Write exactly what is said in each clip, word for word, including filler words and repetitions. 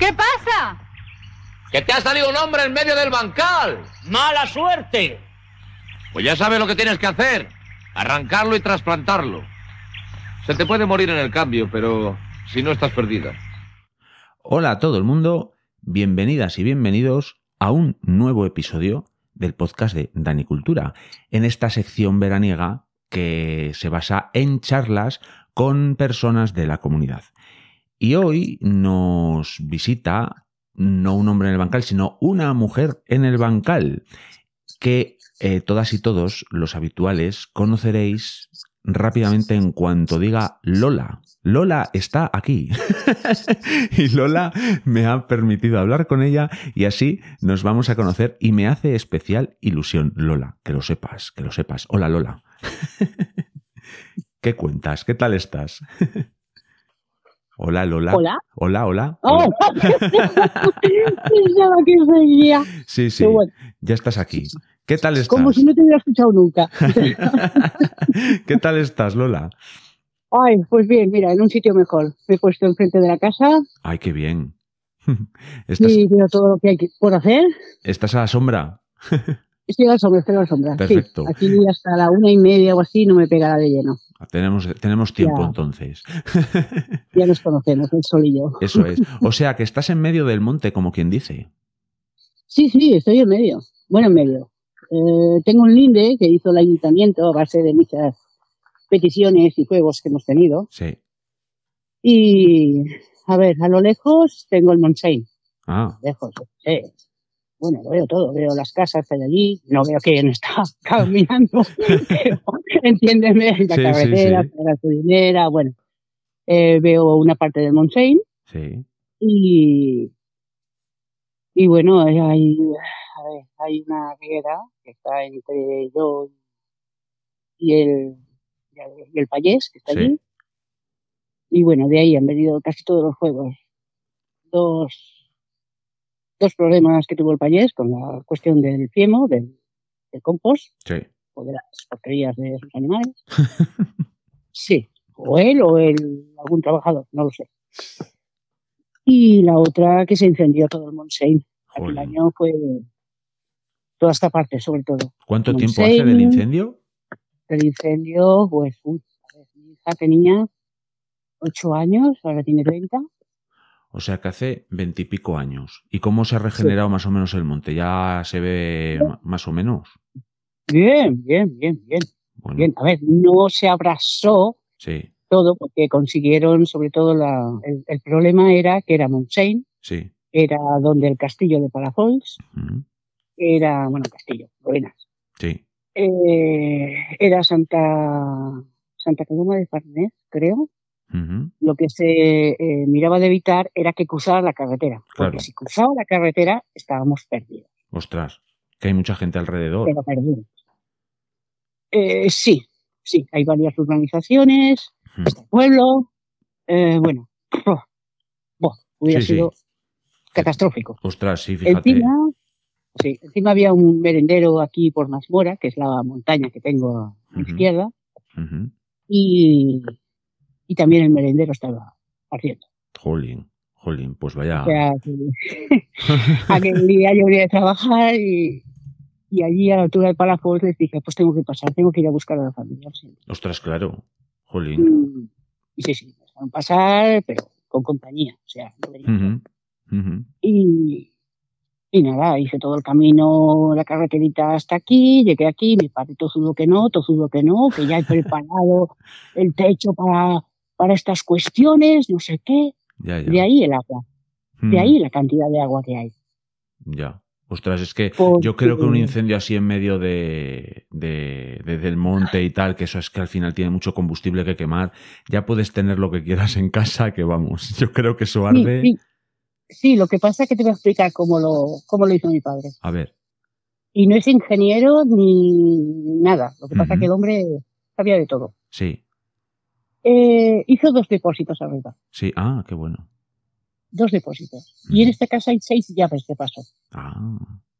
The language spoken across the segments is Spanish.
¿Qué pasa? ¡Que te ha salido un hombre en medio del bancal! ¡Mala suerte! Pues ya sabes lo que tienes que hacer. Arrancarlo y trasplantarlo. Se te puede morir en el cambio, pero si no estás perdida. Hola a todo el mundo, bienvenidas y bienvenidos a un nuevo episodio del podcast de Dani Cultura, en esta sección veraniega que se basa en charlas con personas de la comunidad. Y hoy nos visita no un hombre en el bancal, sino una mujer en el bancal, que eh, todas y todos los habituales conoceréis rápidamente en cuanto diga Lola. Lola está aquí. Y Lola me ha permitido hablar con ella y así nos vamos a conocer y me hace especial ilusión, Lola, que lo sepas, que lo sepas. Hola, Lola. ¿Qué cuentas? ¿Qué tal estás? Hola, Lola. Hola. Hola, hola. Oh, hola. Pensaba que seguía. Sí, sí, Bueno, ya estás aquí. ¿Qué tal estás? como si no te hubiera escuchado nunca. ¿Qué tal estás, Lola? Ay, pues bien, mira, en un sitio mejor. Me he puesto enfrente de la casa. Ay, qué bien. ¿Estás, Y veo todo lo que hay que- por hacer. ¿Estás a la sombra? Estoy a la sombra, estoy a la sombra. Perfecto. Sí, aquí hasta la una y media o así no me pegará de lleno. Tenemos, tenemos tiempo Ya. entonces. Ya nos conocemos, el sol y yo. Eso es. O sea, que estás en medio del monte, como quien dice. Sí, sí, estoy en medio. Bueno, en medio. Eh, tengo un linde que hizo el ayuntamiento a base de muchas peticiones y juegos que hemos tenido. Sí. Y, a ver, a lo lejos tengo el Montseny. Ah, Lejos, sí. Bueno, lo veo todo, veo las casas que hay allí, no veo quién está caminando, pero entiéndeme, la Sí, sí, carretera, sí. la gasolinera, bueno, eh, veo una parte del Montseny sí. y, y bueno, hay, hay, a ver, hay una riera que está entre yo y el, y el payés que está Sí. allí, y bueno, de ahí han venido casi todos los juegos. Dos dos problemas que tuvo el payés con la cuestión del fiemo, del, del compost Sí. o de las porquerías de sus animales. Sí, o él o el, algún trabajador, no lo sé. Y la otra que se incendió todo el Montseny. Aquel Jolín. año fue toda esta parte, sobre todo. ¿Cuánto tiempo Montseny, hace del incendio? El incendio, pues, uy, a ver, mi hija tenía ocho años, ahora tiene treinta. O sea, que hace veintipico años. ¿Y cómo se ha regenerado más o menos el monte? ¿Ya se ve ma- más o menos? Bien, bien, bien, bien. Bueno, Bien, a ver, no se abrasó sí, todo porque consiguieron, sobre todo, la, el, el problema era que era Montseny, sí. era donde el castillo de Palafolls, Ujú. era, bueno, castillo, ruinas, Sí, eh, era Santa Santa Coloma de Farnés, creo. ujú. Lo que se eh, miraba de evitar era que cruzara la carretera, porque Claro. si cruzaba la carretera estábamos perdidos, Ostras, que hay mucha gente alrededor. pero perdidos. Eh, sí, sí, hay varias urbanizaciones, Ujú. está el pueblo, eh, bueno, oh, oh, hubiera Sí, sí. sido catastrófico. Ostras, sí, fíjate. Encima, sí, encima había un merendero aquí por Masmora, que es la montaña que tengo a mi Ujú. izquierda, Ujú. y, y también el merendero estaba ardiendo. Jolín, jolín, pues O vaya. sea, que aquel día yo venía a trabajar y, y allí a la altura del Palafox les dije, pues tengo que pasar, tengo que ir a buscar a la familia. lo siento. Ostras, claro. Jolín. Mm, Y sí, sí, me dejaron pasar, pero con compañía, o sea, no venía solo. Ujú. Ujú. Y, y nada, hice todo el camino, la carreterita hasta aquí, llegué aquí, mi padre tozudo que no, tozudo que no, que ya he preparado el techo para, para estas cuestiones, no sé qué. Ya, ya. De ahí el agua, de Mm, ahí la cantidad de agua que hay. Ya. Ostras, es que Porque, yo creo que un incendio así en medio de, de, de- del monte y tal, que eso es que al final tiene mucho combustible que quemar, ya puedes tener lo que quieras en casa, que vamos, yo creo que eso sí, arde. sí, sí, lo que pasa es que te voy a explicar cómo lo, cómo lo hizo mi padre. A ver. Y no es ingeniero ni nada, lo que pasa es Ujú. que el hombre sabía de todo. Sí, Eh, hizo dos depósitos arriba, sí. Ah, qué bueno. dos depósitos. Y en Ujú. esta casa hay seis llaves de paso, Ah,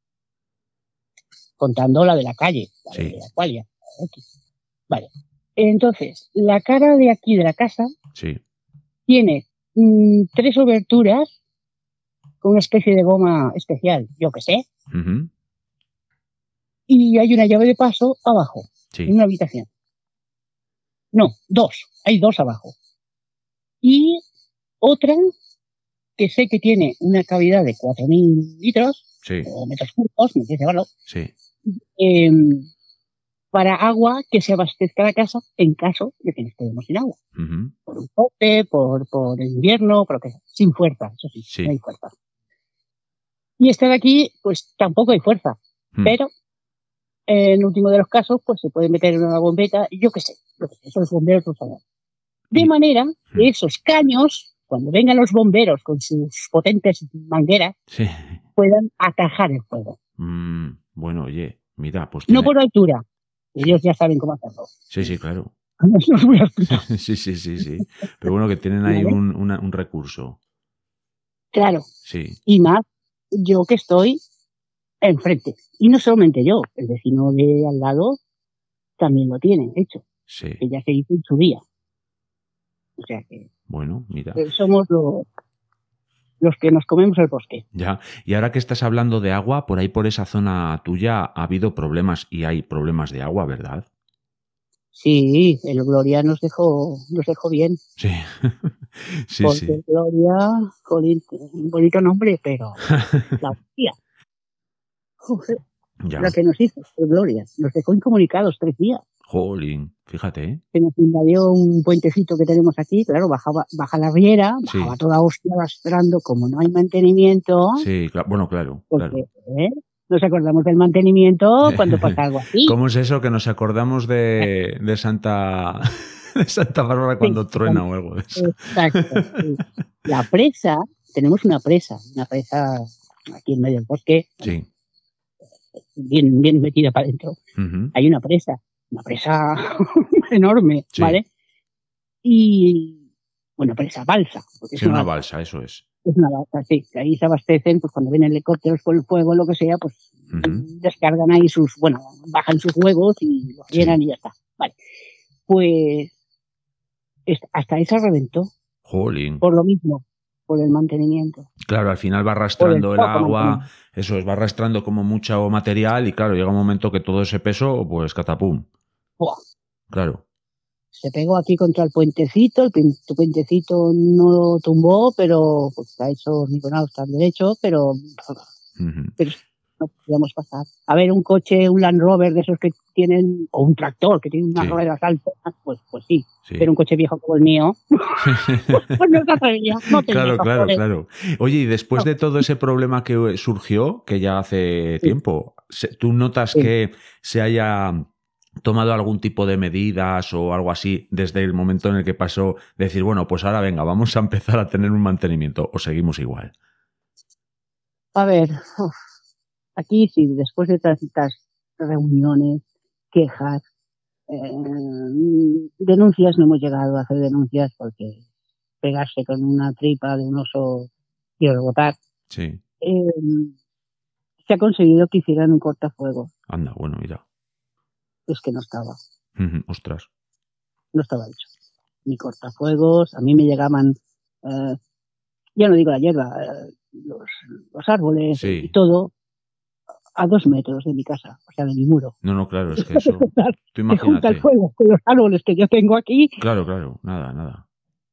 contando la de la calle, la sí, de la Aqualia. X. Vale. Entonces, la cara de aquí de la casa sí. tiene mm, tres oberturas con una especie de goma especial, yo qué sé. Uh-huh. Y hay una llave de paso abajo, Sí. en una habitación. No, dos. Hay dos abajo. Y otra que sé que tiene una cavidad de cuatro mil litros, Sí. o metros cúbicos, me quieres llevarlo, Sí. eh, para agua que se abastezca la casa en caso de que nos quedemos sin agua. Uh-huh. Por un pote, por, por invierno, por lo que sea. Sin fuerza, eso sí, Sí. no hay fuerza. Y esta de aquí, pues tampoco hay fuerza. Mm. Pero en el último de los casos, pues se puede meter en una bombeta, yo qué sé, yo qué sé, esos bomberos lo saben. De Y- manera que Mm. esos caños, cuando vengan los bomberos con sus potentes mangueras, Sí. puedan atajar el fuego. Mm, bueno, oye, mira, pues No tiene... por altura. Ellos ya saben cómo hacerlo. Sí, sí, claro. No os voy a explicar. Sí, sí, sí, sí. Pero bueno, que tienen ahí ¿Vale? un, una- un recurso. Claro. Sí. Y más, yo que estoy enfrente. Y no solamente yo, el vecino de al lado también lo tiene hecho, Sí. que ya se hizo en su día. O sea que Bueno, mira. eh, somos los, los que nos comemos el bosque. Ya. Y ahora que estás hablando de agua, por ahí por esa zona tuya ha habido problemas y hay problemas de agua, ¿verdad? Sí, el Gloria nos dejó, nos dejó bien. Sí. Sí, Porque sí. el Gloria, jolín, un bonito nombre, pero la hostia. Joder, Ya. la que nos hizo, el Gloria. Nos dejó incomunicados tres días. Jolín, fíjate, ¿eh? Se nos invadió un puentecito que tenemos aquí, claro, bajaba, baja la riera, Sí. bajaba toda hostia lastrando, como no hay mantenimiento, Sí, cla- bueno, claro, porque claro. ¿eh? nos acordamos del mantenimiento cuando pasa algo así. ¿Cómo es eso que nos acordamos de, de Santa de Santa Bárbara cuando Sí, truena o algo de eso? Exacto. Sí. La presa, tenemos una presa, una presa aquí en medio del bosque, Sí. bien, bien metida para adentro. Ujú. Hay una presa, una presa enorme, Sí. ¿vale? Y una presa balsa, porque es Sí, una balsa. balsa, eso es. Es una balsa, sí, que ahí se abastecen, pues cuando vienen helicópteros por el fuego, lo que sea, pues Ujú. descargan ahí sus, bueno, bajan sus huevos y los Sí. llenan y ya está. Vale. Pues es- hasta esa reventó, Jolín. por lo mismo, por el mantenimiento. Claro, al final va Por el arrastrando el poco agua, mantenimiento. eso es, va arrastrando como mucho material y claro, llega un momento que todo ese peso, pues catapum. Buah. Claro. Se pegó aquí contra el puentecito, el pin- tu puentecito no tumbó, pero pues está hecho hormigonado, está derecho, pero, Ujú. pero no podíamos pasar. A ver, un coche, un Land Rover de esos que tienen, o un tractor que tiene unas Sí. ruedas altas, pues, pues sí. Sí. Pero un coche viejo como el mío, pues no se atrevía, no tenía Claro, claro, cojones. claro. Oye, y después No. de todo ese problema que surgió, que ya hace Sí. tiempo, se- ¿tú notas Sí. que se haya tomado algún tipo de medidas o algo así desde el momento en el que pasó? Decir, bueno, pues ahora venga, vamos a empezar a tener un mantenimiento o seguimos igual. A ver, uf, aquí sí, después de tantas reuniones, quejas, eh, denuncias, no hemos llegado a hacer denuncias porque pegarse con una tripa de un oso y rebotar, Sí, eh, se ha conseguido que hicieran un cortafuegos. anda, bueno, mira. Es que no estaba, Ujú, ostras. no estaba hecho. Ni cortafuegos, a mí me llegaban, eh, ya no digo la hierba, eh, los, los árboles Sí. y todo, a dos metros de mi casa, o sea, de mi muro. No, no, claro, es que eso. Tú Se junta el imagínate. fuego con los árboles que yo tengo aquí Claro, claro, nada, nada.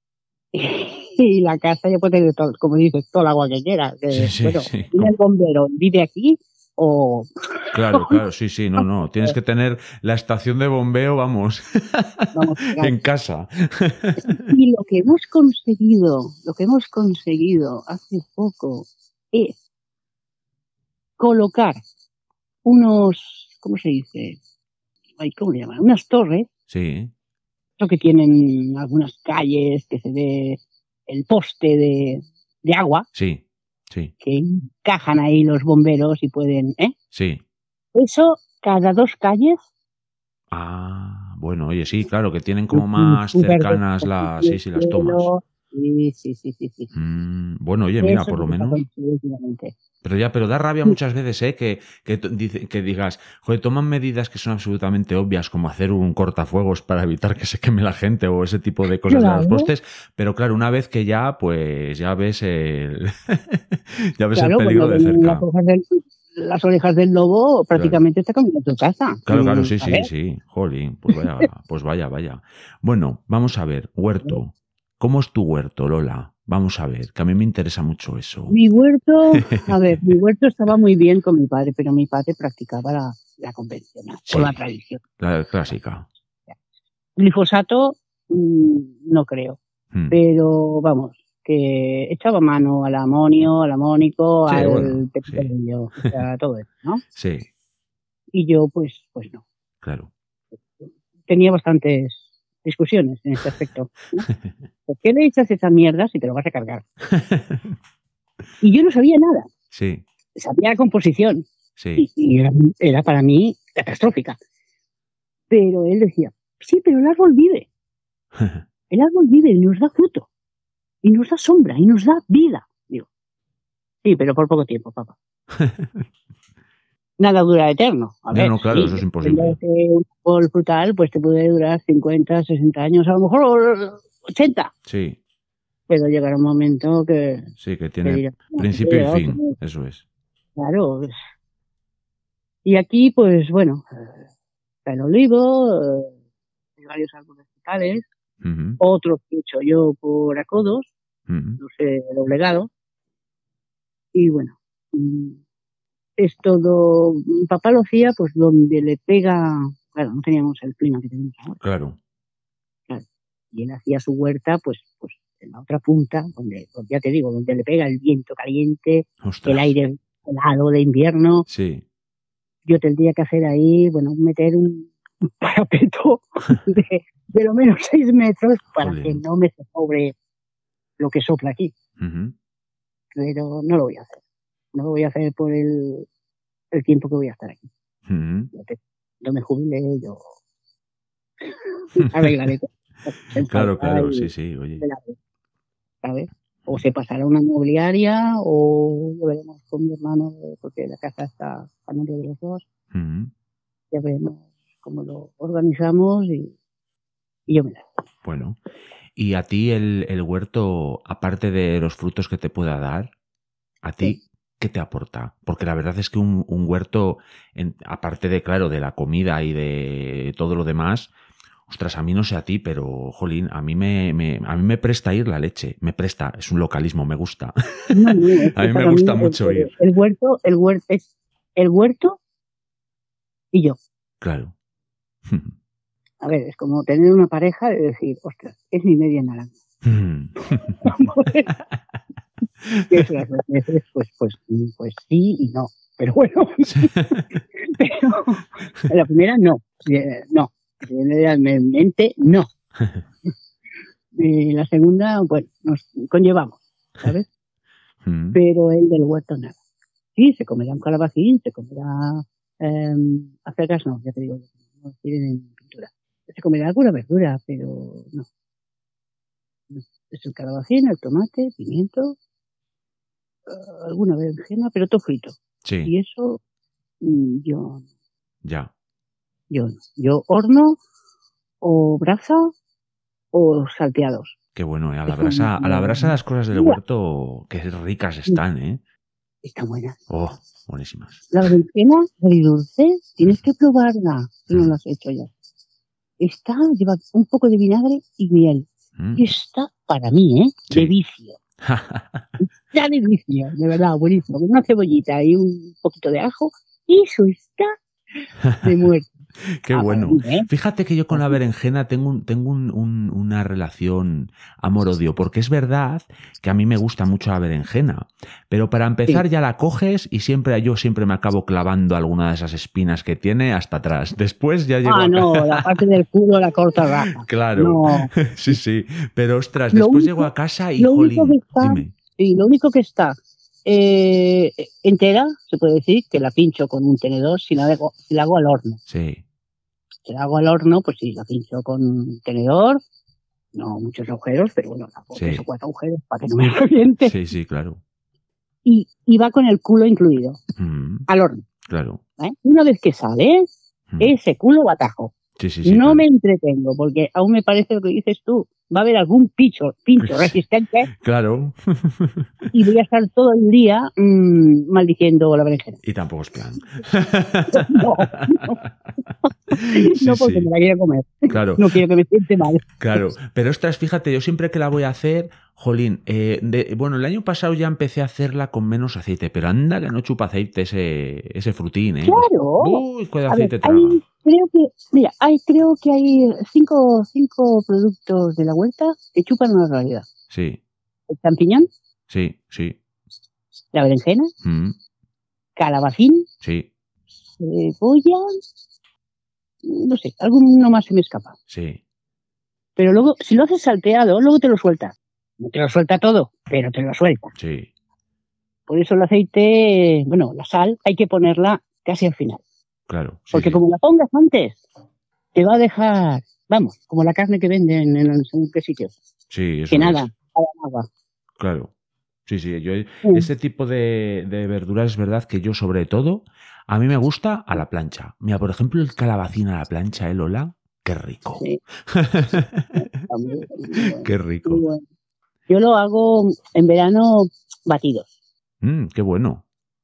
y la casa ya puede tener todo, como dices, todo el agua que quiera. Que, Sí, sí, bueno, sí. viene el bombero, vive aquí o... Claro, claro, sí, sí, no, no. Tienes que tener la estación de bombeo, vamos, Vamos, en casa. y lo que hemos conseguido, lo que hemos conseguido hace poco es colocar unos, ¿cómo se dice? Ay, ¿cómo le llaman? Unas torres, Sí, lo que tienen algunas calles, que se ve el poste de, de agua, sí, sí, que encajan ahí los bomberos y pueden, ¿eh? sí. Eso cada dos calles. Ah, bueno, oye, sí, claro, que tienen como más cercanas las, sí, sí, las tomas. Sí, sí, sí, sí, sí. Mm, bueno, oye, mira, Eso por es lo lo que menos... pasa últimamente. Pero ya, pero da rabia muchas veces, ¿eh? Que, que, to- dice- que digas, joder, toman medidas que son absolutamente obvias, como hacer un cortafuegos para evitar que se queme la gente o ese tipo de cosas de los Claro, postes. Pero claro, una vez que ya, pues ya ves el, ya ves el claro, cuando peligro de ven las cerca. orejas del, las orejas del lobo, Claro. prácticamente está caminando a tu casa. Claro, claro, Mm, sí, a sí, ver, sí. Jolín, pues vaya, pues vaya, vaya. Bueno, vamos a ver, huerto. ¿Cómo es tu huerto, Lola? Vamos a ver, que a mí me interesa mucho eso. mi huerto, a ver, mi huerto estaba muy bien con mi padre, pero mi padre practicaba la, la convencional o la Sí, tradición. la clásica. Glifosato, mm, no creo, Hmm. pero vamos, que echaba mano al amonio, al amónico, Sí, al bueno, sí, pepillo, o sea, todo eso, ¿no? sí, Y yo, pues, pues no. claro. Tenía bastantes discusiones en este aspecto, ¿no? ¿Por qué le echas esa mierda si te lo vas a cargar? Y yo no sabía nada, Sí, sabía composición, sí. y, y era, era para mí catastrófica. Pero él decía, sí, pero el árbol vive, el árbol vive y nos da fruto, y nos da sombra, y nos da vida. Digo, sí, pero por poco tiempo, papá. Nada dura eterno. A No, ver, no, claro, sí, eso es dependiendo de imposible. que un árbol frutal, pues te puede durar cincuenta, sesenta años, a lo mejor ochenta. Sí, Pero llegará un momento que, sí, que que tiene dirás, no, he principio y llegado, fin, pues, eso es. claro. Pues. Y aquí, pues bueno, eh, está el olivo, eh, hay varios árboles frutales, Ujú, otros que he hecho yo por acodos, ujú. no sé, doblegado, y bueno, mm, es todo, mi papá lo hacía pues donde le pega, claro, no teníamos el clima que tenemos ahora, Claro, claro, y él hacía su huerta pues, pues en la otra punta, donde, pues, ya te digo, donde le pega el viento caliente, el ostras, aire helado de invierno. sí. Yo tendría que hacer ahí, bueno, meter un un parapeto de, de lo menos seis metros para que Jolín. no me sobre lo que sopla aquí. Ujú, Pero no lo voy a hacer. No lo voy a hacer por el, el tiempo que voy a estar aquí. ujú. Yo te- Cuando me jubile, yo arreglaré todo lo que hace Claro, falta claro, sí, y sí, oye. me la haré, ¿sabes? O se pasará a una inmobiliaria o lo veremos con mi hermano, porque la casa está a nombre de los dos. Ujú. Ya veremos cómo lo organizamos y, y yo me la haré. Bueno, y a ti el, el huerto, aparte de los frutos que te pueda dar, ¿a Sí. ti qué te aporta? Porque la verdad es que un, un huerto, en- aparte de, claro, de la comida y de todo lo demás, ostras, a mí no sé a ti, pero, jolín, a mí me, me- a mí me presta ir la leche. Me presta, es un localismo, me gusta. No, no, es A que mí me para mí gusta el, mucho ir. el huerto, el huerto es el huerto y yo. Claro. A ver, es como tener una pareja de decir, ostras, es mi media naranja. Que es las veces, pues, pues, pues sí y no. Pero bueno, pero la primera no, eh, no, realmente no. Y la segunda, bueno, nos conllevamos, ¿sabes? Pero el del huerto nada. Sí, se comerá un calabacín, se comerá eh, acelgas, no, ya te digo, no tienen en pintura. Se comerá alguna verdura, pero no, no. Es el calabacín, el tomate, pimiento, eh, alguna berenjena, pero todo frito. Sí, Y eso, mm, yo, ya. yo no. Yo horno o brasa o salteados. Qué bueno, ¿eh? A la Eso no, brasa, a la no, brasa las cosas del no, huerto, qué ricas están, ¿eh? está buena. Oh, buenísimas. La berenjena agridulce, tienes que probarla si no Mm, la has hecho ya. Está, lleva un poco de vinagre y miel. mm. Y está, para mí, ¿eh? De Sí. vicio. Está de vicio, de verdad, buenísimo. Con una cebollita y un poquito de ajo, eso está de muerte. Qué Ah, para bueno. mí, ¿eh? Fíjate que yo con la berenjena tengo, un- tengo un- un- una relación amor-odio, porque es verdad que a mí me gusta mucho la berenjena, pero para empezar Sí. ya la coges y siempre yo siempre me acabo clavando alguna de esas espinas que tiene hasta atrás. Después ya llego Ah, a... ca- no, la parte del culo la corta raja. Claro, No. sí, sí. Pero ostras, Lo después llego único, a casa y lo único que jolín, está, dime. sí, lo único que está eh, entera, se puede decir, que la pincho con un tenedor si la hago, si la hago al horno. Sí. Si la hago al horno, pues sí, la pincho con un tenedor, no muchos agujeros, pero bueno, tampoco Sí. tres o cuatro agujeros para que no me reviente. Sí, sí, claro. Y, y va con el culo incluido, Mm, al horno. claro. ¿eh? Una vez que sale, Mm. ese culo batajo. Sí, sí, sí. No claro. me entretengo, porque aún me parece lo que dices tú. Va a haber algún pincho, pincho resistente Claro. y voy a estar todo el día mmm, maldiciendo la berenjena. Y tampoco es plan. No, no, Sí, no porque sí. me la quiero comer. Claro. No quiero que me siente mal. Claro, pero ostras, fíjate, yo siempre que la voy a hacer, jolín, eh, de- bueno, el año pasado ya empecé a hacerla con menos aceite, pero anda que no chupa aceite ese, ese frutín, ¿eh? Claro. Uy, cuál A aceite ver, traga. hay, creo que, mira, hay, creo que hay cinco, cinco productos de la huerta que chupan una realidad. Sí, El champiñón, sí, sí. la berenjena, Mm, calabacín, sí, cebolla, no sé, alguno más se me escapa. sí, Pero luego, si lo haces salteado, luego te lo suelta. No te lo suelta todo, pero te lo suelta. sí, Por eso el aceite, bueno, la sal, hay que ponerla casi al final. claro. Sí, Porque sí. como la pongas antes, te va a dejar, vamos, como la carne que venden en el según qué sitios. Sí, eso Que nada, es. para agua. Claro. Sí, sí, yo Mm. ese tipo de, de verduras es verdad que yo sobre todo, a mí me gusta a la plancha. Mira, por ejemplo, el calabacín a la plancha, ¿eh, Lola? Qué rico. Sí, está muy bueno, muy bueno, Qué muy rico. bueno. Yo lo hago en verano batidos, Mm, qué bueno.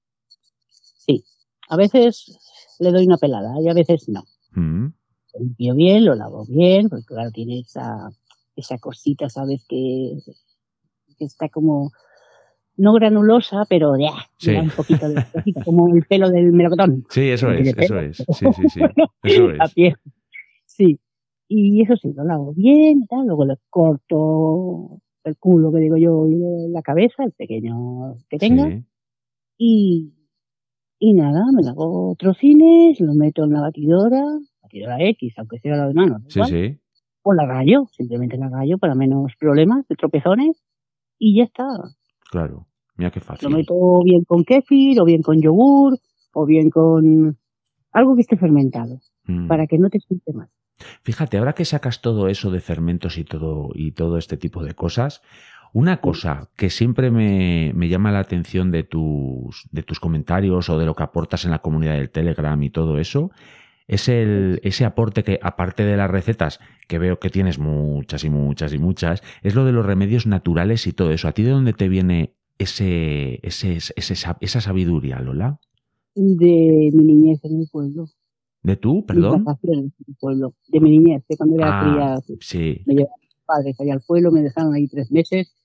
sí. A veces le doy una pelada y a veces no. Mm, Lo limpio bien, lo lavo bien, porque claro, tiene esa, esa cosita, ¿sabes? Que, que está como, no granulosa, pero ya, Sí. le da un poquito de cosita, como el pelo del melocotón. Sí, eso No tiene es, eso pelo, es. pero Sí, sí, sí. bueno, Eso la es. piel, sí. Y eso sí, lo lavo bien y tal, luego le corto el culo, que digo yo, y la cabeza, el pequeño que tenga, Sí, y, y nada, me lo hago trocines, lo meto en la batidora, batidora X, aunque sea la de mano, da sí, igual. sí. O la rayo, simplemente la rayo para menos problemas de tropezones y ya está. Claro. Mira qué Lo fácil. meto bien con kéfir, o bien con yogur, o bien con algo que esté fermentado, Mm. para que no te siente mal. Fíjate, ahora que sacas todo eso de fermentos y todo, y todo este tipo de cosas, una cosa que siempre me, me llama la atención de tus, de tus comentarios o de lo que aportas en la comunidad del Telegram y todo eso, es el, ese aporte que, aparte de las recetas, que veo que tienes muchas y muchas y muchas, es lo de los remedios naturales y todo eso. ¿A ti de dónde te viene ese, ese, ese, esa sabiduría, Lola? De mi niñez en el pueblo, ¿De tú, mis perdón? vacaciones en el pueblo, de mi niñez, de cuando era Ah, cría, sí, me llevaban mis padres allá al pueblo, me dejaron ahí tres meses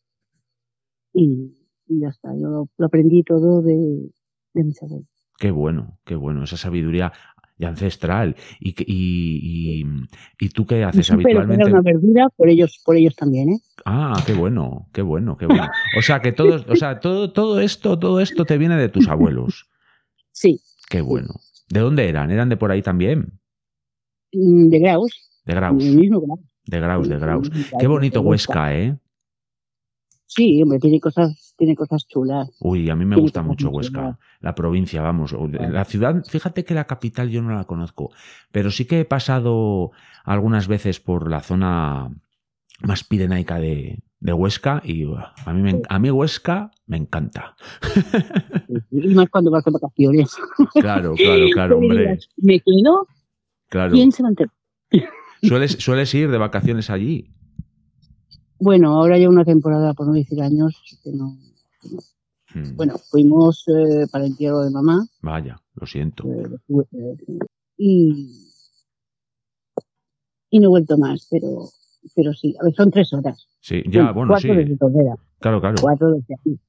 y, y ya está. Yo lo, lo aprendí todo de, de mis abuelos. qué bueno, qué bueno, esa sabiduría y ancestral. ¿Y, que- y, y, y tú qué Y haces supe lo que era una habitualmente? verdura por ellos, por ellos también, ¿eh? Ah, qué bueno, qué bueno, qué bueno. O sea que todo, o sea, todo, todo esto, todo esto te viene de tus abuelos. Sí, Qué sí. bueno. ¿De dónde eran? ¿Eran de por ahí también? Mm, de Graus, De el Graus. mismo Graus. De Graus, Sí, de el Graus. mismo Qué Graus de bonito Huesca. Huesca, ¿eh? Sí, hombre, tiene cosas, tiene cosas chulas. Uy, a mí me Tiene gusta cosas mucho muy chulas. Huesca, la provincia, vamos. La ciudad, fíjate que la capital yo no la conozco, pero sí que he pasado algunas veces por la zona más pirenaica de, de Huesca y buah, a mí, me, a mí Huesca me encanta. Sí, sí. Y más cuando vas de vacaciones. Claro, claro, claro, Que hombre. digas, ¿me quedo? Claro. ¿Quién se va a enterar? ¿Sueles, sueles ir de vacaciones allí? Bueno, ahora ya una temporada, por no decir años, que no. que no. Hmm, Bueno, fuimos eh, para el entierro de mamá vaya, lo siento. eh, eh, y, y no he vuelto más, pero, pero sí, a ver, son tres horas. Sí, ya, Bueno, bueno, cuatro sí. desde Tordera, Claro, claro. cuatro desde aquí.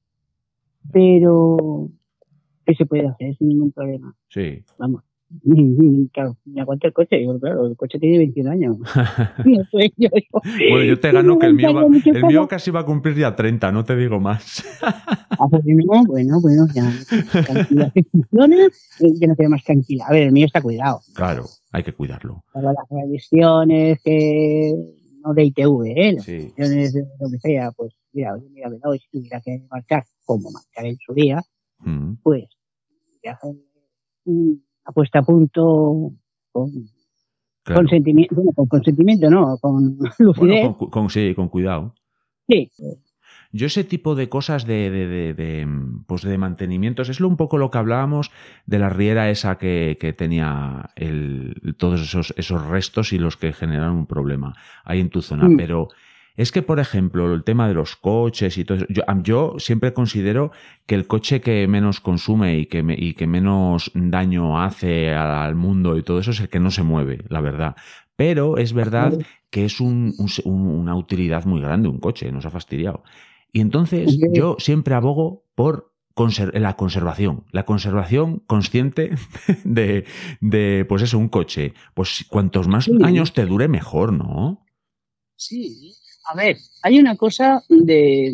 Pero, ¿qué se puede hacer sin ningún problema? Sí. Vamos. Claro, me aguanta el coche. Digo, claro, el coche tiene veintiún años. No sé, yo, yo, Bueno, yo te yo gano no que el mío, va, aguantaría mucho el mío como. casi va a cumplir ya treinta, no te digo más. Ah, pues no, bueno, bueno, ya, tranquila, que funciona, eh, yo no quedo más tranquila. A ver, el mío está cuidado. Claro, hay que cuidarlo. Para las revisiones que no de I T V, ¿eh? Las Sí. revisiones de lo que sea, pues mira, oye, mira, hoy si tuviera que marchar, como marchar en su día, Mm, pues ya hacer una puesta a punto con Claro. Consentimiento, bueno, con consentimiento no, con lucidez. Bueno, con, con, sí, con cuidado. Sí. Yo ese tipo de cosas de, de, de, de, pues de mantenimientos, es lo, un poco lo que hablábamos de la riera esa que, que tenía el, todos esos, esos restos y los que generaron un problema ahí en tu zona. Mm. Pero es que, por ejemplo, el tema de los coches y todo eso, yo, yo siempre considero que el coche que menos consume y que, me, y que menos daño hace al mundo y todo eso es el que no se mueve, la verdad. Pero es verdad que es un, un, una utilidad muy grande un coche, nos ha fastidiado. Y entonces yo siempre abogo por conser- la conservación, la conservación consciente de, de, pues eso, un coche. Pues cuantos más sí. años te dure, mejor, ¿no? Sí. A ver, hay una cosa de,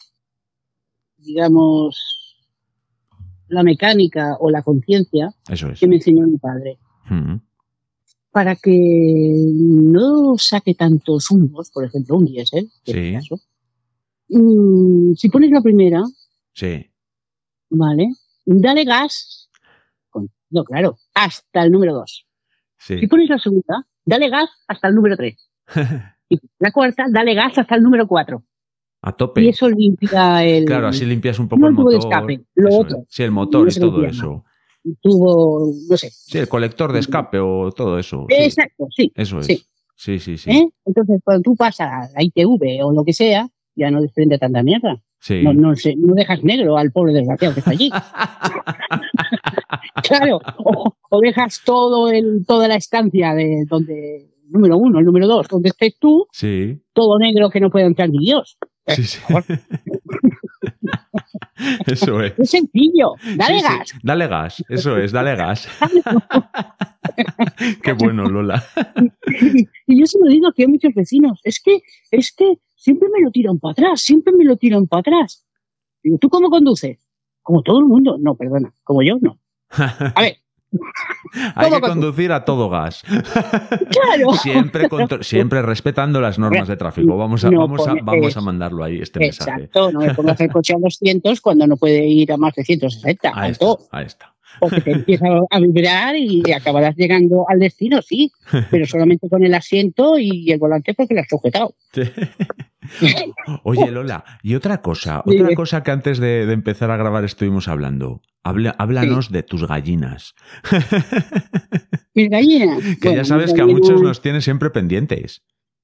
digamos, la mecánica o la conciencia que me enseñó mi padre. Mm. Para que no saque tantos humos, por ejemplo, un diésel, en sí. este caso, Mm, si pones la primera, sí. ¿vale? Dale gas, con, no, claro, hasta el número dos. Sí. Si pones la segunda, dale gas hasta el número tres. Y la cuarta, dale gas hasta el número cuatro. A tope. Y eso limpia el... Claro, así limpias un poco no el motor. De escape, lo eso otro. Es. Sí, el motor no y todo eso. Tuvo, no sé. Sí, el colector de escape o todo eso. Sí. Exacto, sí. Eso es. Sí, sí, sí. sí. ¿Eh? Entonces, cuando tú pasas a la I T V o lo que sea, ya no desprende tanta mierda. Sí. No, no, sé, no dejas negro al pobre desgraciado que está allí. Claro, o, o dejas todo el, toda la estancia de donde, número uno, el número dos, donde estés tú, sí. todo negro que no pueda entrar ni Dios. Sí, sí. Eso es. Es sencillo, dale sí, gas. Sí. Dale gas, eso es, dale gas. Qué bueno, Lola. Y, y yo se lo digo aquí a muchos vecinos, es que, es que siempre me lo tiran para atrás, siempre me lo tiran para atrás. Digo, ¿tú cómo conduces? Como todo el mundo. No, perdona, como yo, no. A ver. Hay que conducir a todo gas. Claro. Siempre, siempre respetando las normas de tráfico. Vamos a, no vamos a, vamos a mandarlo ahí, este exacto, mensaje. Exacto, no me pongas el coche a doscientos cuando no puede ir a más de ciento sesenta. Ahí está, ahí está. Porque te empieza a vibrar y acabarás llegando al destino, sí, pero solamente con el asiento y el volante porque lo has sujetado. Sí. Oye, Lola, y otra cosa, otra sí. cosa que antes de, de empezar a grabar estuvimos hablando. Habla, háblanos sí. de tus gallinas. ¿Mis gallinas? Que bueno, ya sabes que gallinas... a muchos nos tienes siempre pendientes.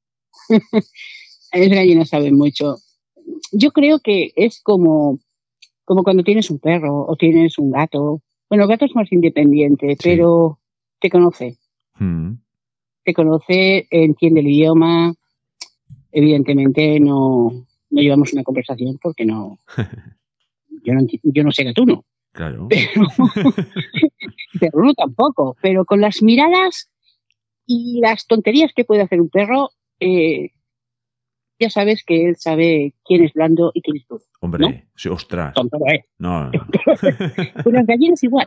Las gallinas saben mucho. Yo creo que es como, como cuando tienes un perro o tienes un gato. Bueno, el gato es más independiente, sí. pero te conoce. Mm. Te conoce, entiende el idioma. Evidentemente no, no llevamos una conversación porque no... Yo no, yo no sé gatuno. Claro. Pero, pero no tampoco. Pero con las miradas y las tonterías que puede hacer un perro, eh, ya sabes que él sabe quién es blando y quién es duro. Hombre, ¿no? sí, ostras. Tonto, ¿eh? No, no. Pues las gallinas igual.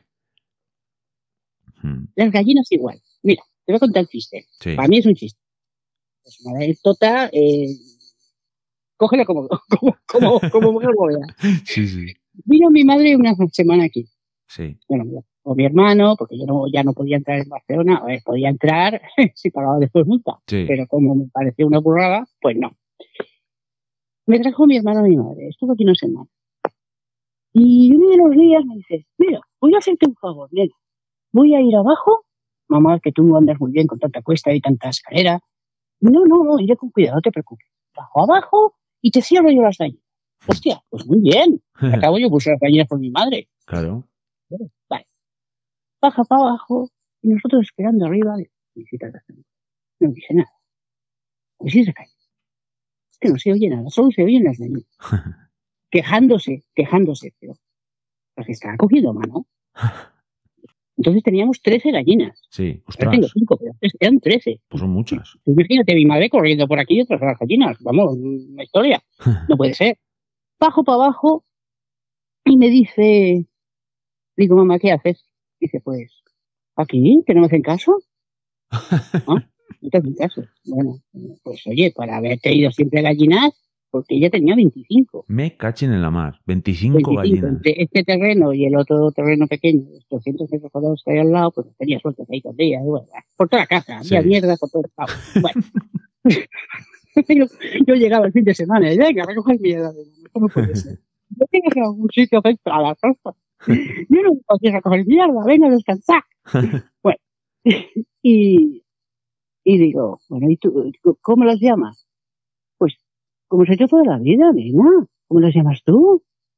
Hmm. Las gallinas igual. Mira, te voy a contar un chiste. Sí. Para mí es un chiste. Es una anécdota, eh, cógela como, como, como, como mujer lo vea. Sí, sí. Vino mi madre una semana aquí. Sí. Bueno, o mi hermano, porque yo no, ya no podía entrar en Barcelona, a ver, podía entrar si pagaba después multa. Sí. Pero como me pareció una burrada, pues no. Me trajo mi hermano a mi madre, estuvo aquí una semana. Y uno de los días me dice, mira, voy a hacerte un favor, nena. Voy a ir abajo, mamá, que tú andas muy bien con tanta cuesta y tanta escalera. No, no, no, iré con cuidado, no te preocupes. Bajo abajo y te cierro yo las gallinas. Hostia, pues muy bien. Acabo yo puse las gallinas por mi madre. Claro. Vale. Baja para abajo y nosotros esperando arriba. No dije nada. Pues sí se cae. Es que no se oye nada, solo se oyen las gallinas. Quejándose, quejándose, pero porque estaba cogiendo mano. Entonces teníamos trece gallinas. Sí, ostras. Tengo cinco, pero eran trece. Pues son muchas. Imagínate mi madre corriendo por aquí detrás de las gallinas. Vamos, una historia. No puede ser. Bajo para abajo y me dice, digo, mamá, ¿qué haces? Dice, pues, aquí, que no me hacen caso. ¿No? No te hacen caso. Bueno, pues oye, para haber tenido siempre gallinas, porque ella tenía veinticinco. Me cachen en la mar. veinticinco, veinticinco. gallinas. Entre este terreno y el otro terreno pequeño, los doscientos metros cuadrados que hay al lado, pues tenía suerte ahí con ella. Y bueno, por toda la casa, había Sí. mierda por todos lados. Bueno. yo, yo llegaba el fin de semana y venga, a recoger mierda. Esto no puede ser. Yo tengo que ir a algún sitio a la casa. Yo no puedo ir a recoger mierda, venga a descansar. Bueno, y, y digo, bueno, ¿y tú cómo las llamas? Pues, como se ha hecho toda la vida, nena. ¿Cómo las llamas tú?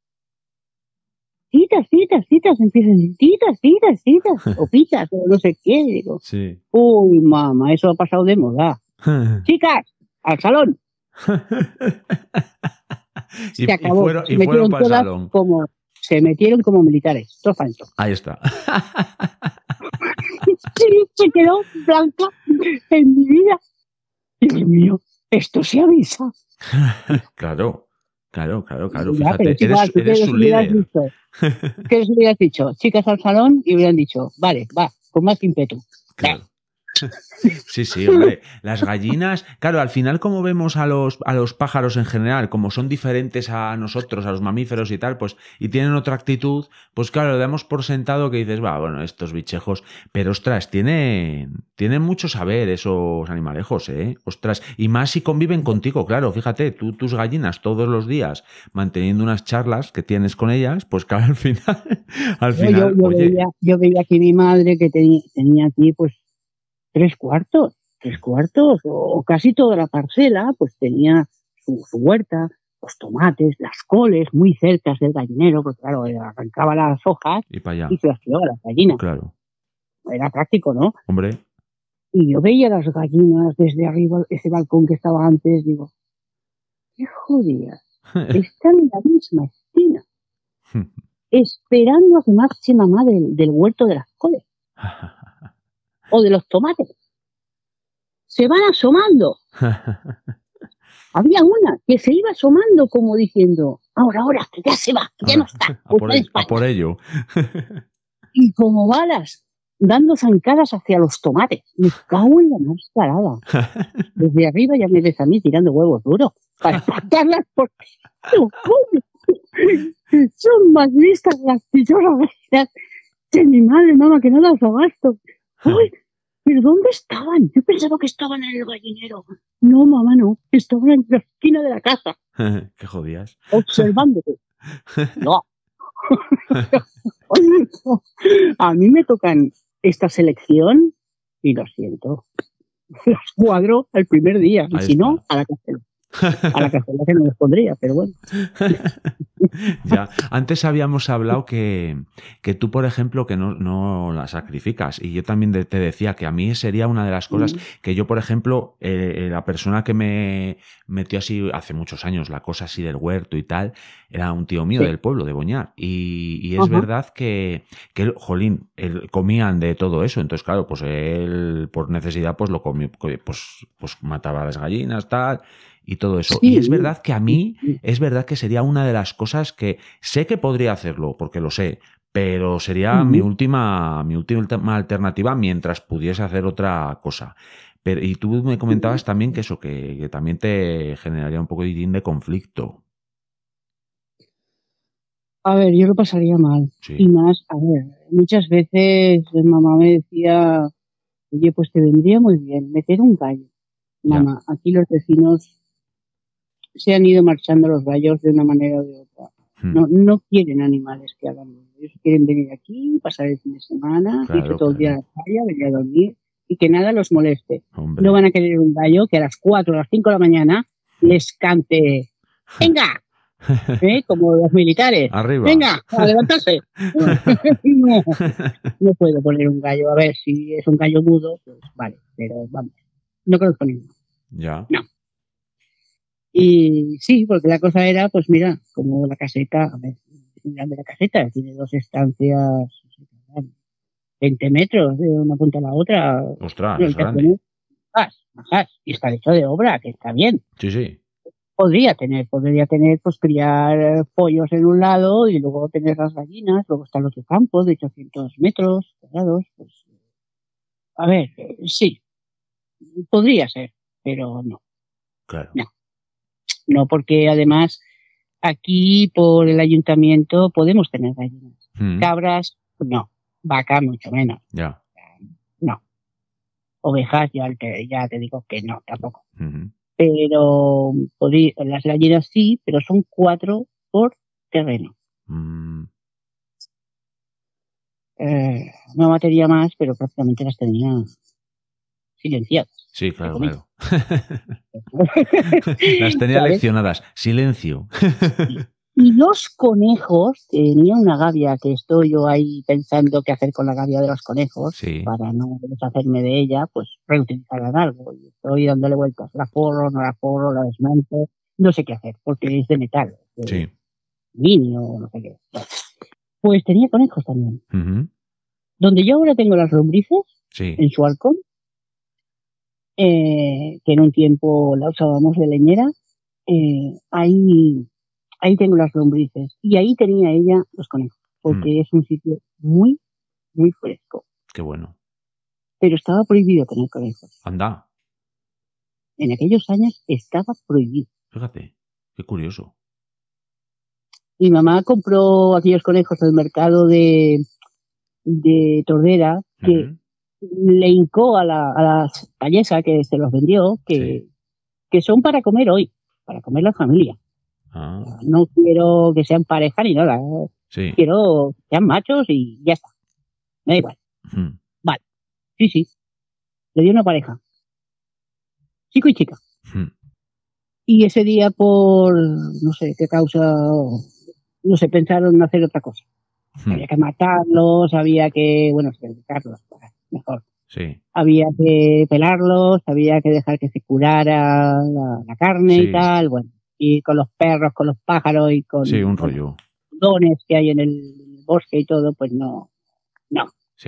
Citas, citas, citas, empiezan, citas, citas, citas, o pitas, o no sé qué. Digo, Sí. uy, mamá, eso ha pasado de moda. Chicas, al salón. y, Se acabó. y fueron, se y metieron fueron para el todas salón. como, se metieron como militares, todo falto. Ahí está. Sí, se quedó blanca en mi vida. Dios mío, esto se avisa. Claro, claro, claro, claro. Ya, Fíjate, pero es igual, eres, ¿tú eres qué su les hubieras líder. dicho? ¿Qué les hubieras dicho? Chicas al salón y hubieran dicho, vale, va, con más ímpetu. Claro. Sí, sí, hombre. Las gallinas, claro, al final como vemos a los, a los pájaros en general, como son diferentes a nosotros, a los mamíferos y tal, pues, y tienen otra actitud, pues claro, le damos por sentado que dices, va, bueno, estos bichejos, pero ostras, tienen, tienen mucho saber esos animalejos, ¿eh? Ostras, y más si conviven contigo, claro, fíjate, tú, tus gallinas todos los días manteniendo unas charlas que tienes con ellas, pues claro, al final, al Yo, final, yo, yo, oye. veía, yo veía aquí mi madre que tenía, tenía aquí, pues, tres cuartos, tres cuartos, o, o casi toda la parcela, pues tenía su, su huerta, los tomates, las coles muy cerca del gallinero, porque claro, arrancaba las hojas Y para allá, y se las llevaba a las gallinas. claro. Era práctico, ¿no? Hombre. Y yo veía las gallinas desde arriba, ese balcón que estaba antes, digo, qué jodidas, están en la misma esquina, esperando a que marche mamá del, del huerto de las coles. O de los tomates. Se van asomando. Había una que se iba asomando como diciendo, ahora, ahora, que ya se va, que ya no está. A por, ello, a por ello. Y como balas, dando zancadas hacia los tomates. Me cago en la más parada. Desde arriba ya me ves a mí tirando huevos duros para espantarlas porque son más listas las picholas de mi madre, mamá, que no las abasto. ¡Uy! ¿Pero dónde estaban? Yo pensaba que estaban en el gallinero. No, mamá, no. Estaban en la esquina de la casa. ¿Qué jodías? Observándote. No. A mí me tocan esta selección y lo siento. Las cuadro el primer día. Y Ahí si está. no, a la cazuela. A la cazuela que no les pondría, pero bueno. Ya, antes habíamos hablado que, que tú, por ejemplo, que no, no la sacrificas. Y yo también de- te decía que a mí sería una de las cosas Mm. que yo, por ejemplo, eh, la persona que me metió así hace muchos años la cosa así del huerto y tal, era un tío mío Sí. del pueblo, de Boñar. Y, y es Ajá. verdad que, que él, jolín, él, comían de todo eso. Entonces, claro, pues él, por necesidad, pues lo comió, pues, pues mataba a las gallinas, tal. Y todo eso. Sí. Y es verdad que a mí, es verdad que sería una de las cosas que sé que podría hacerlo, porque lo sé, pero sería Ujú. mi última, mi última alternativa mientras pudiese hacer otra cosa. Pero, y tú me comentabas también que eso, que, que también te generaría un poco de conflicto. A ver, yo lo pasaría mal. Sí. Y más, a ver, muchas veces mamá me decía, oye, pues te vendría muy bien meter un gallo. Ya. Mamá, aquí los vecinos se han ido marchando los gallos de una manera o de otra. Hmm. No, no quieren animales que hagan ruido. Ellos quieren venir aquí, pasar el fin de semana, Claro, irse todo el día a claro. la playa, venir a dormir y que nada los moleste. Hombre. No van a querer un gallo que a las cuatro o a las cinco de la mañana les cante, ¡venga! ¿Eh? Como los militares. Arriba. ¡Venga! ¡A levantarse! no, no puedo poner un gallo. A ver, si es un gallo mudo, pues vale, pero vamos, no conozco ninguno. Ya. No. Y sí, porque la cosa era, pues mira, como la caseta, a ver, es muy grande la caseta, tiene dos estancias, veinte metros de una punta a la otra. Ostras, Una es grande. habitación más, más, y está hecho de obra, que está bien. Sí, sí. Podría tener, podría tener, pues criar pollos en un lado y luego tener las gallinas, luego está el otro campo de ochocientos metros cuadrados, pues, a ver, eh, sí, podría ser, pero no. Claro. No. no, porque además aquí por el ayuntamiento podemos tener gallinas. Mm. Cabras, no. Vaca, mucho menos. Ya. No. Ovejas, ya te, ya te digo que no, tampoco. Uh-huh. Pero podí, las gallinas sí, pero son cuatro por terreno. Mm. Eh, no materia más, pero prácticamente las tenía silenciadas. Sí, claro, comillas. claro. Las tenía ¿Sabes? leccionadas. Silencio. Y los conejos, tenía una gavia que estoy yo ahí pensando qué hacer con la gavia de los conejos, Sí. para no deshacerme de ella, pues reutilizarla en algo. Y estoy dándole vueltas. La forro, no la forro, la desmonto. No sé qué hacer, porque es de metal. De Sí. Linio, no sé qué. Pues tenía conejos también. Uh-huh. Donde yo ahora tengo las lombrices, Sí. en su halcón, eh, que en un tiempo la usábamos de leñera, eh, ahí, ahí tengo las lombrices. Y ahí tenía ella los conejos, porque Mm. es un sitio muy, muy fresco. Qué bueno. Pero estaba prohibido tener conejos. Anda. En aquellos años estaba prohibido. Fíjate. Qué curioso. Mi mamá compró aquellos conejos del mercado de, de Tordera, que Uh-huh. le hincó a la, a la payesa que se los vendió, que, Sí. que son para comer hoy, para comer la familia. Ah. No quiero que sean pareja ni nada. ¿eh? Sí. Quiero que sean machos y ya está. Me da igual. Mm. Vale. Sí, sí. Le dio una pareja. Chico y chica. Mm. Y ese día por, no sé qué causa, no sé, pensaron en hacer otra cosa. Mm. Había que matarlos, había que, bueno, sacrificarlos, mejor. Sí. Había que pelarlos, había que dejar que se curara la, la carne Sí. y tal, bueno. Y con los perros, con los pájaros y con Sí, un bueno, rollo. dones que hay en el bosque y todo, pues no, no. Sí.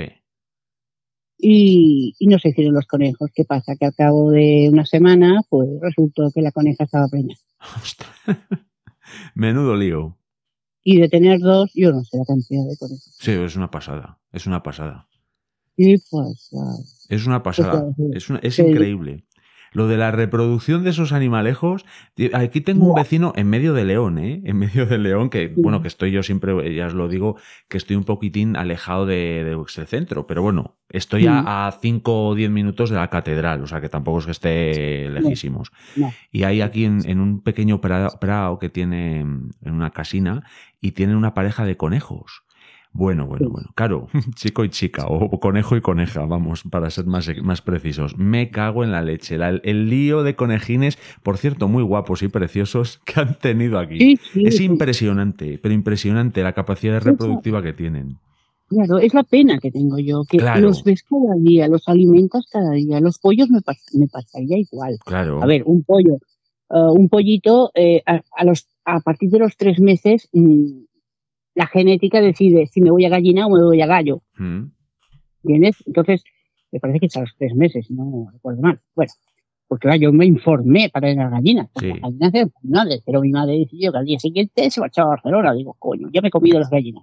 Y, y no se hicieron los conejos. ¿Qué pasa? Que al cabo de una semana, pues resultó que la coneja estaba preñada. Ostras. Menudo lío. Y de tener dos, yo no sé la cantidad de conejos. Sí, es una pasada. Es una pasada. Y pues, uh, Es una pasada. pues, Es, una, es sí. increíble. Lo de la reproducción de esos animalejos. Aquí tengo un vecino en medio de León, ¿eh? En medio de León, que, bueno, que estoy yo siempre, ya os lo digo, que estoy un poquitín alejado de, de el centro. Pero bueno, estoy Sí. a cinco o diez minutos de la catedral, o sea que tampoco es que esté lejísimos. No. Y hay aquí en, en un pequeño prado, prado que tiene en una casina y tienen una pareja de conejos. Bueno, bueno, bueno. Claro, chico y chica, o conejo y coneja, vamos, para ser más, más precisos. Me cago en la leche. La, el lío de conejines, por cierto, muy guapos y preciosos, que han tenido aquí. Sí, sí, es sí. impresionante, pero impresionante la capacidad reproductiva que tienen. Claro, es la pena que tengo yo, que Claro. los ves cada día, los alimentas cada día. Los pollos me, pas me pasaría igual. Claro. A ver, un pollo, uh, un pollito, eh, a, a, los, a partir de los tres meses, mmm, la genética decide si me voy a gallina o me voy a gallo. Mm. ¿Entiendes? Entonces, me parece que es a los tres meses, no recuerdo mal. Bueno, porque yo me informé para ir a las gallinas. Porque Sí. las gallinas eran madres, pero mi madre decidió que al día siguiente se marchaba a Barcelona. Digo, coño, ya me he comido las gallinas.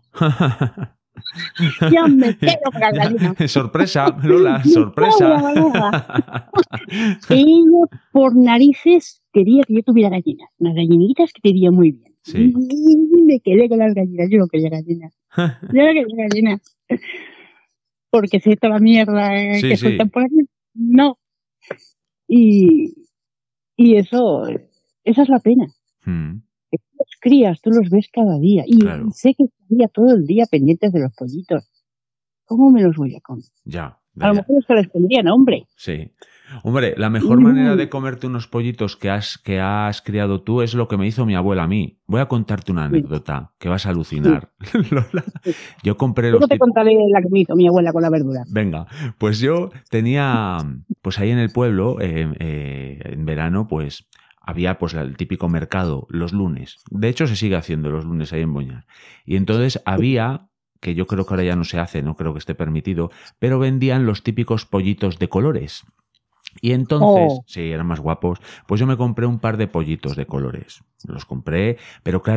Ya me quedo con las gallinas. Sorpresa, Lola, sorpresa. Y yo, por narices, quería que yo tuviera gallinas. Unas gallinitas que te irían muy bien. Sí. Y me quedé con las gallinas. Yo no quería gallinas. Yo no quería gallinas. Porque sé toda la mierda eh, Sí, que sí. sueltan por aquí. No. Y, y eso, esa es la pena. Mm. Que tú los crías, tú los ves cada día. Y Claro. sé que estaría todo el día pendientes de los pollitos. ¿Cómo me los voy a comer? Ya. A lo ya. mejor se les pondrían hombre. Sí. Hombre, la mejor Mm. manera de comerte unos pollitos que has, que has criado tú es lo que me hizo mi abuela a mí. Voy a contarte una anécdota que vas a alucinar. Lola, yo compré los Luego te tip- contaré la que me hizo mi abuela con la verdura. Venga, pues yo tenía, pues ahí en el pueblo, eh, eh, en verano, pues había pues el típico mercado los lunes. De hecho, se sigue haciendo los lunes ahí en Boñar. Y entonces había, que yo creo que ahora ya no se hace, no creo que esté permitido, pero vendían los típicos pollitos de colores. Y entonces, Oh. sí, eran más guapos, pues yo me compré un par de pollitos de colores. Los compré, pero claro,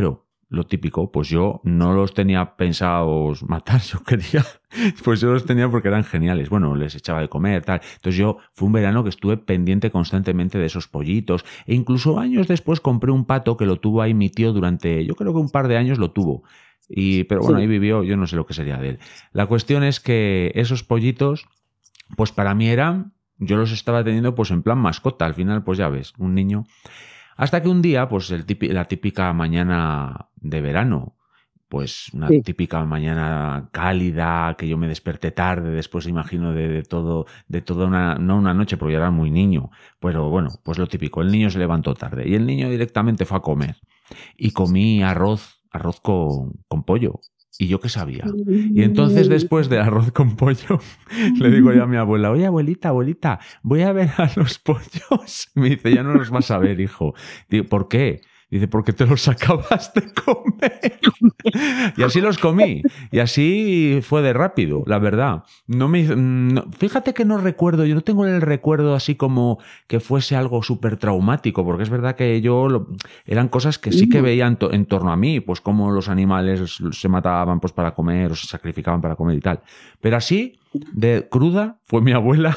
lo típico, pues yo no los tenía pensados matar, yo quería, pues yo los tenía porque eran geniales. Bueno, les echaba de comer, tal. Entonces yo, fue un verano que estuve pendiente constantemente de esos pollitos e incluso años después compré un pato que lo tuvo ahí mi tío durante, yo creo que un par de años lo tuvo. Y, pero bueno, Sí. ahí vivió, yo no sé lo que sería de él. La cuestión es que esos pollitos, pues para mí eran, yo los estaba teniendo pues en plan mascota. Al final, pues ya ves, un niño. Hasta que un día, pues el típi- la típica mañana de verano, pues una Sí. típica mañana cálida, que yo me desperté tarde, después imagino de, de todo, de toda una, no una noche, porque yo era muy niño, pero bueno, pues lo típico, el niño se levantó tarde y el niño directamente fue a comer y comí arroz, arroz con, con pollo. ¿Y yo qué sabía? Y entonces después del arroz con pollo le digo yo a mi abuela, oye abuelita, abuelita, voy a ver a los pollos. Me dice, ya no los vas a ver, hijo. Digo, ¿por qué? Dice, porque te los acabas de comer. Y así los comí. Y así fue de rápido, la verdad. No me, no, fíjate que no recuerdo, yo no tengo el recuerdo así como que fuese algo súper traumático, porque es verdad que yo lo, eran cosas que sí que veía en, to, en torno a mí, pues como los animales se mataban pues para comer o se sacrificaban para comer y tal. Pero así, de cruda, fue mi abuela.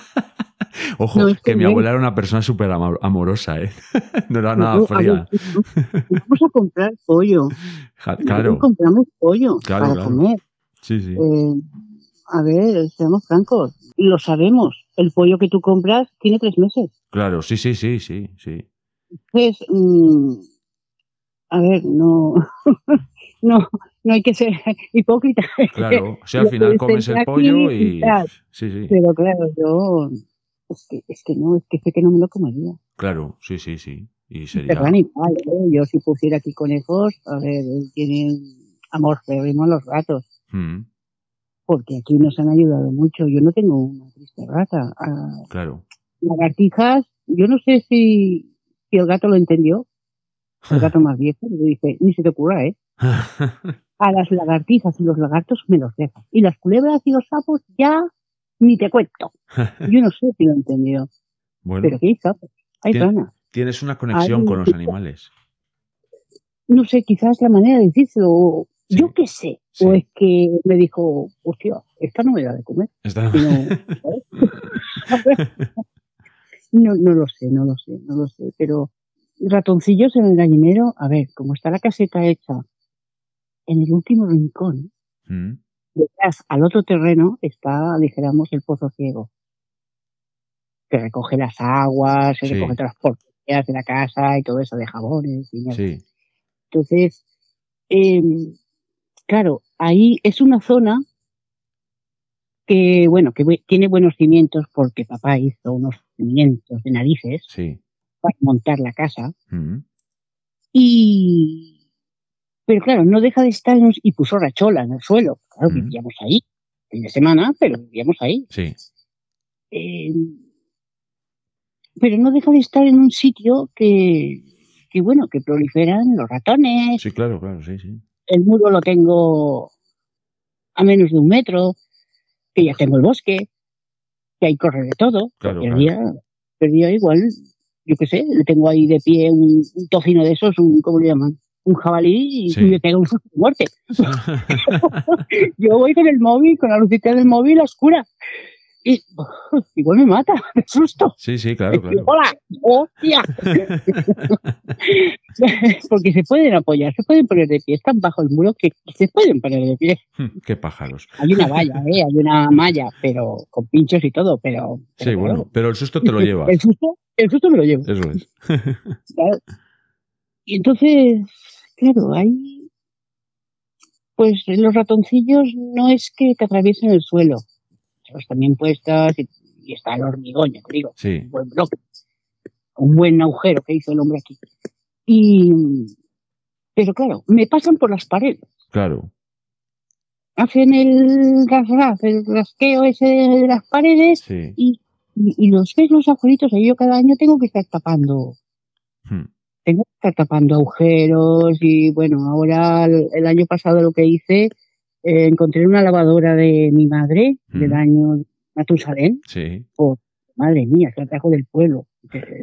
Ojo, No, que, es que mi no. abuela era una persona súper amor, amorosa, ¿eh? No era nada No, a ver, fría. vamos a comprar pollo. Ja, Nosotros claro, compramos pollo claro, para claro. comer. Sí, sí. Eh, a ver, seamos francos, lo sabemos. El pollo que tú compras tiene tres meses. Claro, sí, sí, sí, sí, sí. Entonces, mmm, a ver, no, no, no hay que ser hipócrita. Claro, o sea, al Lo final puedes comes tener el pollo aquí y y... tal. Sí, sí, Pero claro, yo, es que, es que no, es que sé que no me lo comería. claro, sí, sí, sí. Y Pero sería... animal, ¿eh? Yo si pusiera aquí conejos, a ver, tienen amor férrimo a los gatos. Mm, Porque aquí nos han ayudado mucho. Yo no tengo una triste rata. A claro. lagartijas, yo no sé si, si el gato lo entendió, el gato más viejo, le dice, ni se te ocurra, ¿eh? A las lagartijas y los lagartos me los dejas. Y las culebras y los sapos ya ni te cuento. Yo no sé si lo entendió. Bueno, Pero ¿qué hay sapos? Hay tien- ranas. tienes una Hay, conexión con los animales. no sé, quizás la manera de decírselo, o Sí, yo qué sé. sí. O es que me dijo, hostia, esta no me da de comer. Está... Y no, ¿sabes? No, no lo sé, no lo sé, no lo sé. Pero ratoncillos en el gallinero, a ver, como está la caseta hecha en el último rincón, Mm, detrás al otro terreno está, dijéramos, el pozo ciego, que recoge las aguas, se recoge sí, todas las porquerías de la casa y todo eso de jabones y mierda. sí, Entonces, eh, claro, ahí es una zona que, bueno, que bu- tiene buenos cimientos porque papá hizo unos cimientos de narices sí. para montar la casa. Mm, Y, pero claro, no deja de estar en un, y puso rachola en el suelo. Claro, mm, vivíamos ahí, fin de semana, pero vivíamos ahí. sí, Eh, pero no deja de estar en un sitio que, que, bueno, que proliferan los ratones. sí, claro, claro, sí, sí. El muro lo tengo a menos de un metro, que ya tengo el bosque, que ahí corre de todo. Claro, Cualquier claro. día, cualquier día igual, yo qué sé, le tengo ahí de pie un, un tocino de esos, un, ¿cómo le llaman? Un jabalí y Sí. me pega un susto de muerte. Yo voy con el móvil, con la lucita del móvil a oscura. Y uf, igual me mata, de susto. Sí, sí, claro, claro. ¡Hola! ¡Hostia! Porque se pueden apoyar, se pueden poner de pie. Están bajo el muro que se pueden poner de pie. Qué pájaros. Hay una valla, ¿eh? Hay una malla, pero con pinchos y todo, pero... pero Sí, claro, bueno, pero el susto te lo el llevas. susto, el susto me lo llevo. Eso es. ¿Sabes? Y entonces, claro, ahí, pues los ratoncillos no es que te atraviesen el suelo, los también puestas y, y está el hormigón, ya te digo, Sí, un buen bloque, un buen agujero que hizo el hombre aquí. Y, pero claro, me pasan por las paredes, claro. hacen el ras-ras, el rasqueo ese de las paredes Sí. y, y, y los ves los agujeritos, y yo cada año tengo que estar tapando. Hmm. Tengo que estar tapando agujeros y bueno, ahora el, el año pasado lo que hice, eh, encontré una lavadora de mi madre del Mm. año Matusalén. Sí. Oh, madre mía, se la trajo del pueblo. Eh,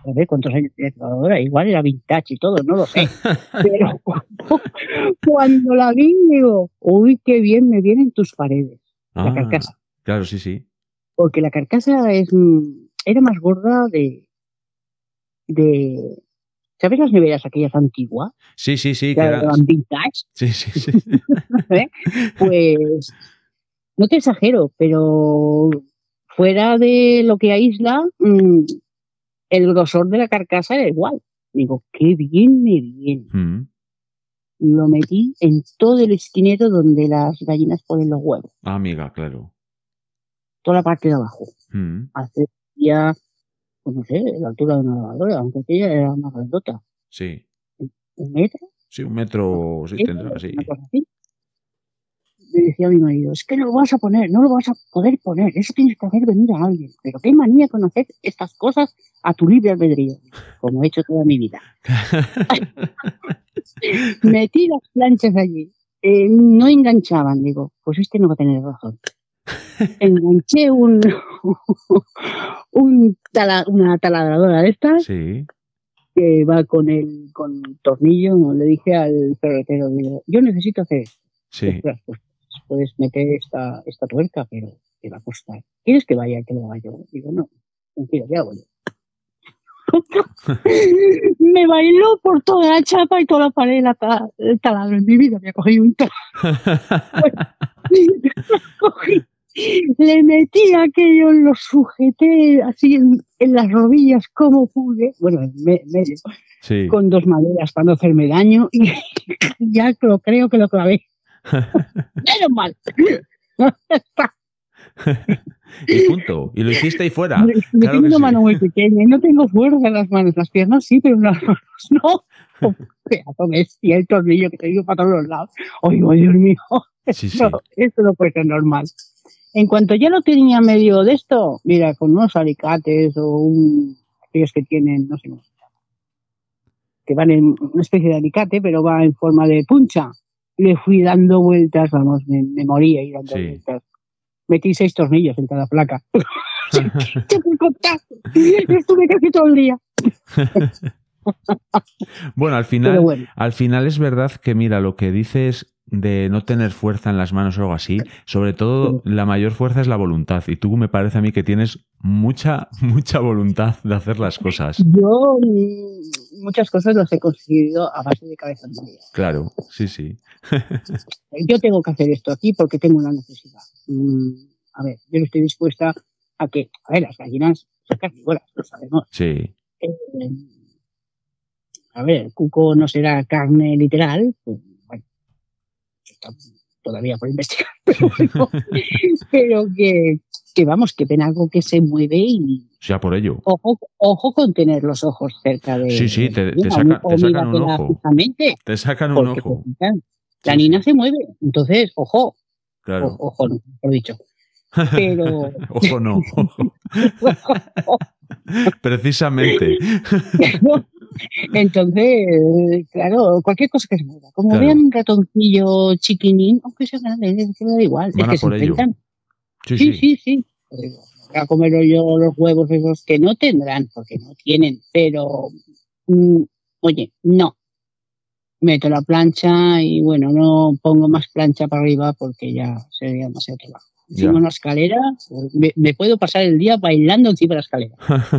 A ver cuántos años tiene la lavadora, igual era vintage y todo, no lo sé. Pero cuando, cuando la vi, digo, uy, qué bien me vienen tus paredes, Ah, la carcasa. claro, sí, sí. Porque la carcasa es mm, era más gorda de, de ¿sabes las neveras aquellas antiguas? Sí, sí, sí, Que que era... eran vintage. Sí, sí, sí. ¿Eh? Pues no te exagero, pero fuera de lo que aísla, mm, el grosor de la carcasa era igual. Digo, qué bien me viene. Mm. Lo metí en todo el esquinero donde las gallinas ponen los huevos, Ah, amiga, claro. toda la parte de abajo. Mm. Hace ya, pues no sé, la altura de una lavadora, aunque aquella era más grandota. Sí. ¿Un metro? Sí, un metro, sí, tendrá, sí. Una cosa así. Le decía a mi marido, es que no lo vas a poner, no lo vas a poder poner, eso tienes que hacer venir a alguien. Pero qué manía con hacer estas cosas a tu libre albedrío, como he hecho toda mi vida. Metí las planchas allí, eh, no enganchaban, digo, pues este no va a tener razón. Enganché un, un tala, una taladradora de estas Sí. que va con el con tornillo. Le dije al ferretero, digo, yo necesito hacer esto. Sí. Ostras, pues puedes meter esta, esta tuerca, pero te va a costar. ¿Quieres que vaya, que lo haga yo? Digo, no, tranquilo, ya hago yo. Me bailó por toda la chapa y toda la pared la ta- el taladro. En mi vida había cogido un taladro. Cogí, le metí aquello, lo sujeté así en, en las rodillas como pude, bueno, en me- medio, Sí. con dos maderas para no hacerme daño y ya lo creo que lo clavé. Menos mal. Y punto. Y lo hiciste y fuera. Yo Claro tengo que una sí. mano muy pequeña y no tengo fuerza en las manos. Las piernas sí, pero en las manos no. Oh, pedazo bestia, el tornillo que te digo para todos los lados. Oigo, Dios mío, Sí, sí. esto, esto no puede ser normal. En cuanto ya lo tenía medio de esto, mira, con unos alicates o un, aquellos que tienen, no sé, que van en una especie de alicate, pero va en forma de puncha. Le fui dando vueltas, vamos, me, me moría y dando Sí. vueltas. Metí seis tornillos en cada placa. ¿Qué puedo contar? Estuve casi todo el día. Bueno, al Pero final, bueno, al final es verdad que, mira, lo que dices de no tener fuerza en las manos o algo así, sobre todo la mayor fuerza es la voluntad. Y tú me parece a mí que tienes mucha, mucha voluntad de hacer las cosas. yo mm, muchas cosas las he conseguido a base de cabeza fría. Claro, sí, sí. Yo tengo que hacer esto aquí porque tengo una necesidad. Mm, a ver, yo no estoy dispuesta a que, a ver, las gallinas son carnívoras, lo sabemos. Sí, Eh, a ver, el cuco no será carne literal, pues, bueno, está todavía por investigar, pero, bueno, pero que, que vamos, que ven algo que se mueve y ya por ello. ojo, ojo con tener los ojos cerca de, Sí, sí, de te, la te niña, saca- o te sacan un míratela ojo. fijamente, Te sacan un porque te ojo. pican. La Sí, niña sí, se mueve, entonces, ojo, o- claro. ojo, no, mejor dicho. Pero Ojo no, ojo. Precisamente. entonces, claro, cualquier cosa que se mueva. Como Claro. vean un ratoncillo chiquinín, aunque sea grande, es que me da igual. Van es a que se por ello. enfrentan. Sí, Sí, sí. sí, sí. Eh, Voy a comer yo los huevos esos que no tendrán, porque no tienen, pero mm, oye, no. Meto la plancha y bueno, no pongo más plancha para arriba porque ya sería demasiado trabajo. Encima Ya. una escalera, me, me puedo pasar el día bailando encima de la escalera.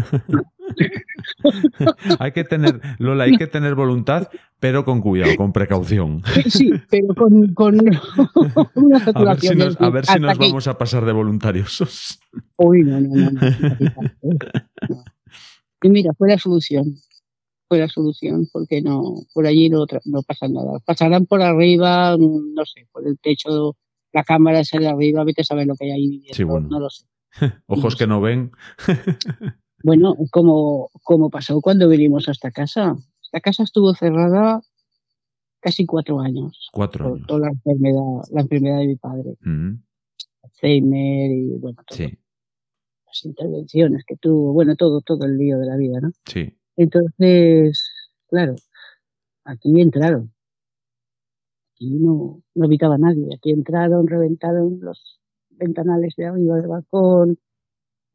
Hay que tener, Lola, hay que tener voluntad, pero con cuidado, con precaución. Sí, pero con, con una A ver si saturación de nos, a ver si hasta nos aquí. vamos a pasar de voluntarios. Uy, no, no, no, no, simpatizante. No. Y mira, fue la solución, fue la solución, porque no, por allí no, tra- no pasa nada. Pasarán por arriba, mm, no sé, por el techo, la cámara esa de arriba, vete a saber lo que hay ahí viviendo, Sí, bueno. no lo sé. Ojos que no ven. Bueno, como, como pasó cuando vinimos a esta casa. Esta casa estuvo cerrada casi cuatro años Cuatro por años. toda la enfermedad, la enfermedad de mi padre, Mm, Alzheimer y bueno, todo. sí, Las intervenciones que tuvo, bueno, todo, todo el lío de la vida, ¿no? sí. Entonces, claro, aquí entraron, aquí no, no habitaba nadie, aquí entraron, reventaron los ventanales de arriba del balcón,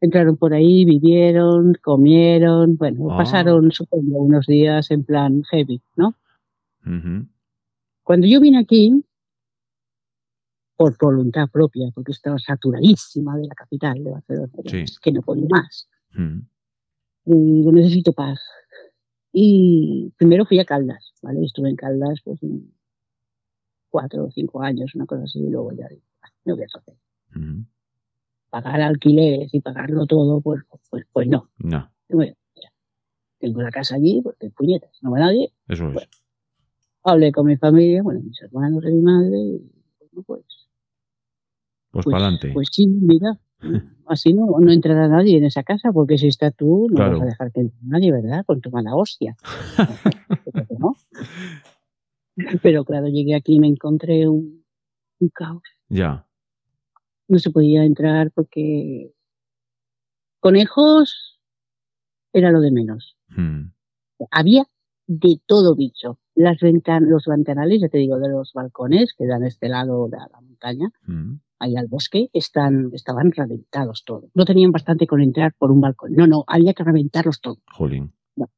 Entraron por ahí, vivieron, comieron, bueno, Ah. pasaron, supongo, unos días en plan heavy, ¿no? Ujú. Cuando yo vine aquí, por voluntad propia, porque estaba saturadísima de la capital de Barcelona, Sí. es que no podía más, Mm. y digo, necesito paz. Y primero fui a Caldas, ¿vale? Estuve en Caldas pues un- cuatro o cinco años, una cosa así, y luego ya digo, "Ah, no voy a hacer. Mm. Pagar alquileres y pagarlo todo, pues, pues, pues no. No, Y bueno, mira, tengo la casa allí, porque puñetas, no va nadie. eso es. Bueno, hablé con mi familia, bueno, mis hermanos y mi madre, y bueno, pues, Pues, pues, para adelante. pues sí, mira, así no, no entrará nadie en esa casa, porque si está tú, no Claro. vas a dejar que entre nadie, ¿verdad? Con tu mala hostia. Pero que no. Pero claro, llegué aquí y me encontré un, un caos. Ya. No se podía entrar porque conejos era lo de menos. Mm. Había de todo bicho. Las ventan los ventanales, ya te digo, de los balcones que dan este lado de la montaña, Mm. ahí al bosque, están, estaban reventados todos. No tenían bastante con entrar por un balcón. No, no, había que reventarlos todos. Jolín.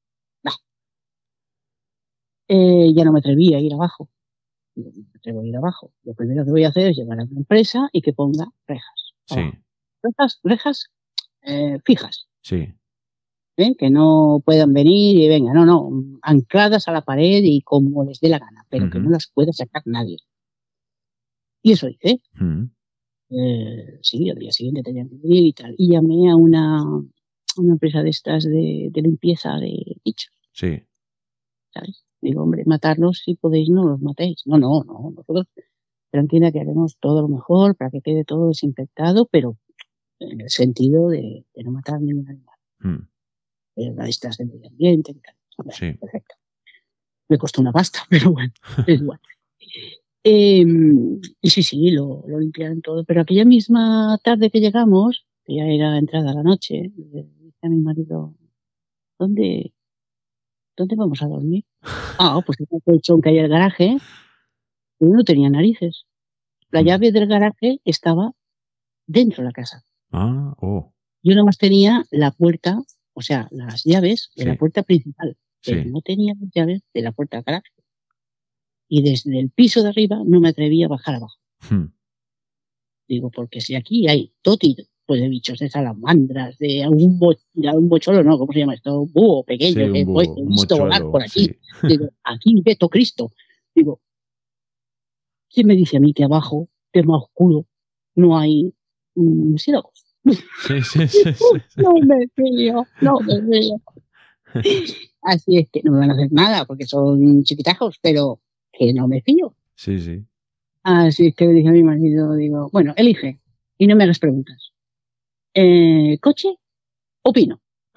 Eh, ya no me atreví a ir abajo. No me atrevo a ir abajo. Lo primero que voy a hacer es llamar a una empresa y que ponga rejas. Sí, abajo. Rejas, rejas eh, fijas. sí. ¿eh? Que no puedan venir y venga, no, no, ancladas a la pared y como les dé la gana, pero que Ujú. no las pueda sacar nadie. Y eso hice. Mm. Eh, sí, al día siguiente tenían que venir y tal. Y llamé a una, a una empresa de estas de, de limpieza de bichos, Sí. ¿sabes? Digo, hombre, matarlos si podéis, no los matéis. No, no, no, nosotros tranquila que haremos todo lo mejor para que quede todo desinfectado, pero en el sentido de, de no matar ningún animal. Mm. Eh, la distancia del medio ambiente y tal. Bueno, Sí. perfecto. Me costó una pasta, pero bueno, es igual. Eh, y sí, sí, lo, lo limpiaron todo. Pero aquella misma tarde que llegamos, que ya era entrada la noche, le dije a mi marido, ¿dónde, ¿dónde vamos a dormir? Ah, pues en el colchón que hay en el garaje, pero no tenía narices. La Mm. llave del garaje estaba dentro de la casa. Ah, oh. Yo nada más tenía la puerta, o sea, las llaves de Sí. la puerta principal, pero Sí. no tenía las llaves de la puerta del garaje. Y desde el piso de arriba no me atrevía a bajar abajo. Mm. Digo, porque si aquí hay todo tipo pues, de bichos, de salamandras, de algún, bo, de algún bocholo, ¿no? ¿Cómo se llama esto? Búho pequeño Sí, que un voy, búho, he un visto volar mochuelo, por aquí. sí. Digo, aquí veto Cristo. Digo, ¿quién me dice a mí que abajo, que es más oscuro, no hay mm, murciélagos? Sí, sí, sí, sí, sí. No me fío, no me fío. Así es que no me van a hacer nada porque son chiquitajos, pero que no me fío. Sí, sí. Así es que le dije a mi marido, digo, bueno, elige y no me hagas preguntas. Eh, ¿Coche o pino?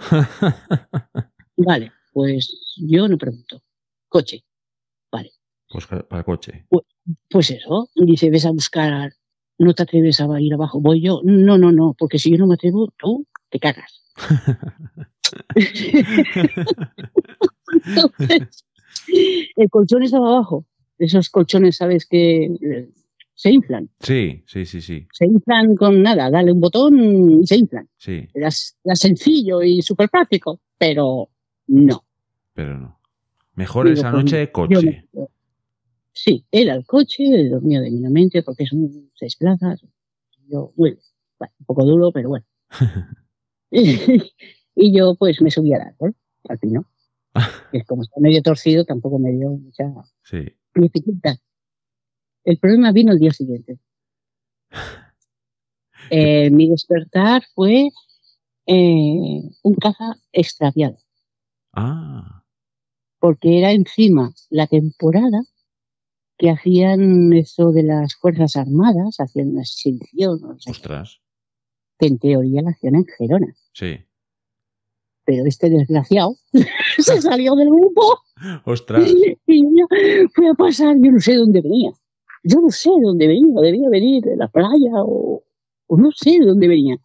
Vale, pues yo no pregunto. Coche, vale. Pues ca- para coche. Pues eso, y dice, ves a buscar, no te atreves a ir abajo, voy yo. No, no, no, porque si yo no me atrevo, tú te cagas. Entonces, el colchón estaba abajo. Esos colchones, ¿sabes? Que eh, se inflan. Sí, sí, sí, sí. Se inflan con nada, dale un botón y se inflan. Sí, Era, era sencillo y súper práctico, pero no. pero no. Mejor Digo, esa pues, noche, yo coche. me- sí, él al coche, él dormía dignamente porque son seis plazas. Yo, bueno, bueno, un poco duro, pero bueno. Y yo, pues, me subí al árbol, al pino. Que como está medio torcido, tampoco me dio mucha Sí. dificultad. El problema vino el día siguiente. Eh, mi despertar fue eh, un caza extraviado, Ah, porque era encima la temporada que hacían eso de las Fuerzas Armadas, hacían una extinción, no sé qué, ostras. que en teoría la hacían en Gerona. Sí. Pero este desgraciado se salió del grupo Ostras. y yo fui a pasar, yo no sé de dónde venía. Yo no sé de dónde venía, debía venir de la playa o, o no sé de dónde venía.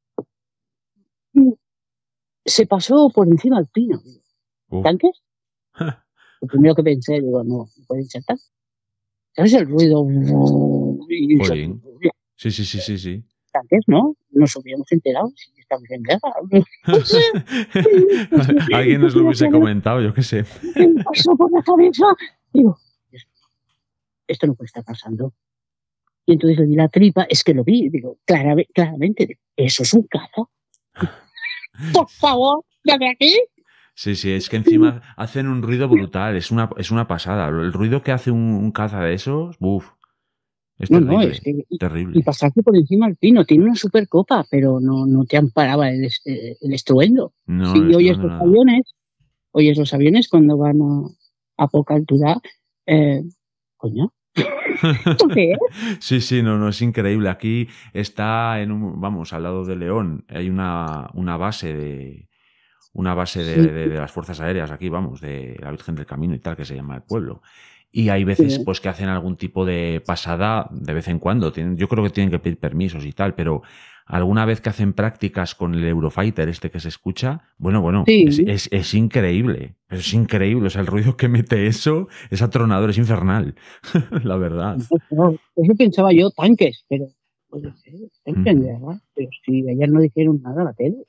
Se pasó por encima del pino. Uf. ¿Tanques? Lo primero que pensé, digo, no, no pueden ser tanques. ¿Sabes el ruido? Jolín. Sí, sí, sí, sí, sí. Tanques, ¿no? nos hubiéramos enterado si estamos en guerra. No sé. Alguien nos lo hubiese comentado, yo qué sé. Me pasó por la cabeza. Digo, esto no puede estar pasando. Y entonces le di la tripa, es que lo vi, digo, claramente, claramente eso es un caza. Por favor, llame aquí. Sí, sí, es que encima hacen un ruido brutal, es una, es una pasada. El ruido que hace un, un caza de esos, uff, es No, terrible, no, es que, y, terrible. y pasarte por encima del pino, tiene una supercopa, pero no, no te amparaba el, el, el estruendo. No, si el oyes estruendo los nada. aviones, oyes los aviones cuando van a, a poca altura, eh, coño. ¿Qué? Sí, sí, no, no, es increíble. Aquí está en un, vamos, al lado de León, hay una, una base de una base de, Sí, de, de las Fuerzas Aéreas aquí, vamos, de la Virgen del Camino y tal, que se llama el pueblo. Y hay veces sí. pues que hacen algún tipo de pasada de vez en cuando. Tienen, yo creo que tienen que pedir permisos y tal, pero alguna vez que hacen prácticas con el Eurofighter este que se escucha, bueno, bueno, Sí. es, es, es increíble. Es increíble. O sea, el ruido que mete eso es atronador, es infernal. La verdad. No, eso pensaba yo, tanques, pero puede ser, tanques en guerra, pero si ayer no dijeron nada a la tele.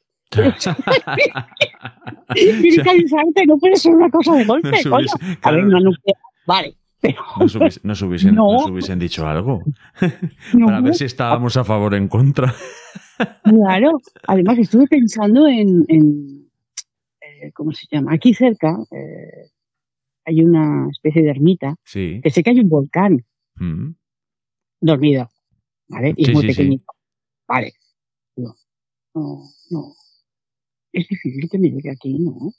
Tienes que avisarte, no puede ser una cosa de golpe, Nos coño. hubiese- A ver, claro, una nuclear, vale, pero nos hubiese- nos hubiesen, no, nos hubiesen dicho algo. no, Para ver si estábamos a favor o en contra. claro. Además, estuve pensando en, en eh, ¿cómo se llama? Aquí cerca eh, hay una especie de ermita, Sí. que sé que hay un volcán Mm. dormido, ¿vale? Y Sí, es muy sí, sí. pequeñito, vale. Digo, no, no. Es difícil que me llegue aquí, ¿no?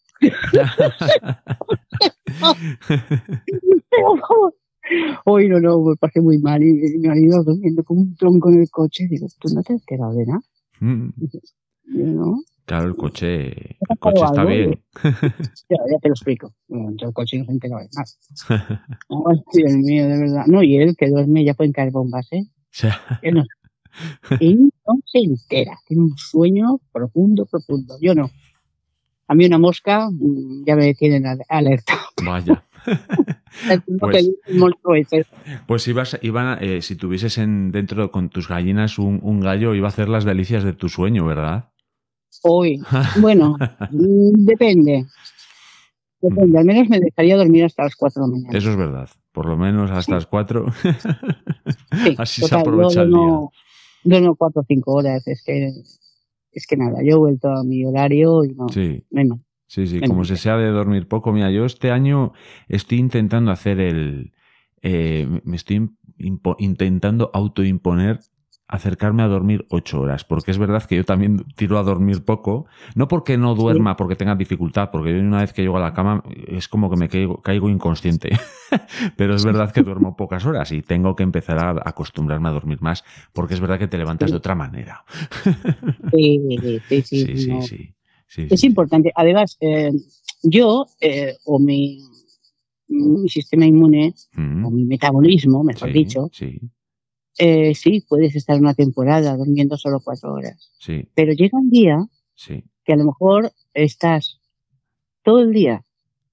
Pero, hoy no, no, me pasé muy mal y mi marido durmiendo como un tronco en el coche. Digo, ¿tú no te has enterado de nada? Mm. Yo, ¿no? Claro, el coche, ¿Ha el coche pasado está algo? bien. Ya, ya te lo explico. Bueno, yo el coche no se entera de nada. Ay, Dios mío, de verdad. No, y él que duerme ya pueden caer bombas, ¿eh? O sea, Él no, él no se entera. Tiene un sueño profundo, profundo. Yo no. A mí una mosca mm, ya me tienen al- alerta. vaya. Es lo que Pues, dice el monstruo ese. pues ibas, iban, a- eh, si tuvieses en, dentro con tus gallinas un, un gallo, iba a hacer las delicias de tu sueño, ¿verdad? Hoy, bueno, mm, depende. Depende, al menos me dejaría dormir hasta las cuatro de la mañana. Eso es verdad. Por lo menos hasta Sí. las cuatro. Sí, Así se total, aprovecha yo el día. no, duermo cuatro o cinco horas. Es que, es que nada, yo he vuelto a mi horario y no, Sí. no hay más. Sí, sí, no hay como más. se sea de dormir poco. Mira, yo este año estoy intentando hacer el... eh, me estoy impo- intentando autoimponer acercarme a dormir ocho horas, porque es verdad que yo también tiro a dormir poco, no porque no duerma, porque tenga dificultad, porque yo una vez que llego a la cama es como que me caigo, caigo inconsciente, pero es verdad que duermo pocas horas y tengo que empezar a acostumbrarme a dormir más, porque es verdad que te levantas Sí. de otra manera. Sí, sí, sí, Sí, sí, no. sí. Sí, Es sí, importante. Además, eh, yo eh, o mi, mi sistema inmune Mm, o mi metabolismo, mejor sí, dicho, sí, eh, sí, puedes estar una temporada durmiendo solo cuatro horas. sí, Pero llega un día sí. que a lo mejor estás todo el día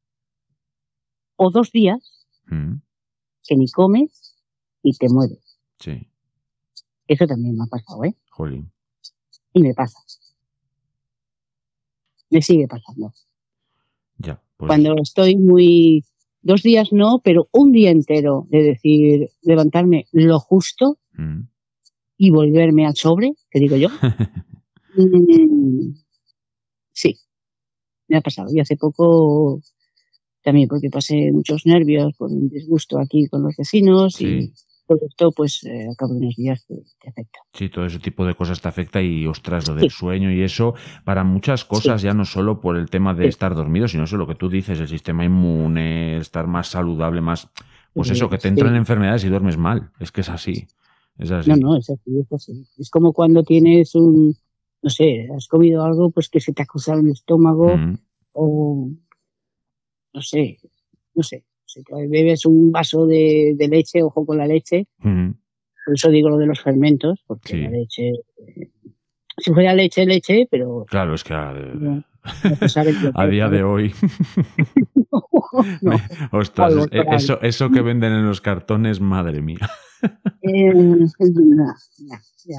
o dos días Mm, que ni comes y te mueves. sí, Eso también me ha pasado, ¿eh? jolín. Y me pasa. Me sigue pasando. Ya, pues Cuando estoy muy... Dos días no, pero un día entero de decir, levantarme lo justo mm. y volverme al sobre, que digo yo. Mm, sí, me ha pasado. Y hace poco también porque pasé muchos nervios por un disgusto aquí con los vecinos Sí. y todo esto, pues eh, a cabo de unos días te, te afecta. Sí, todo ese tipo de cosas te afecta y, ostras, lo del Sí. sueño y eso, para muchas cosas, Sí. ya no solo por el tema de Sí. estar dormido, sino eso lo que tú dices, el sistema inmune, estar más saludable, más... Pues eso, que te Sí. entran enfermedades y duermes mal. Es que es así. Es así. No, no, es así, es así. Es como cuando tienes un, no sé, has comido algo pues que se te ha cruzado el estómago Mm, o, no sé, no sé. Si te bebes un vaso de, de leche, ojo con la leche. mm, Por eso digo lo de los fermentos, porque Sí. la leche, eh, si fuera leche, leche, pero Claro, es que a, no, no se sabe lo a que día es, de hoy... no, me- ostras, algo es- por ahí. eso, eso que venden en los cartones, madre mía. Eh, ya, ya, ya.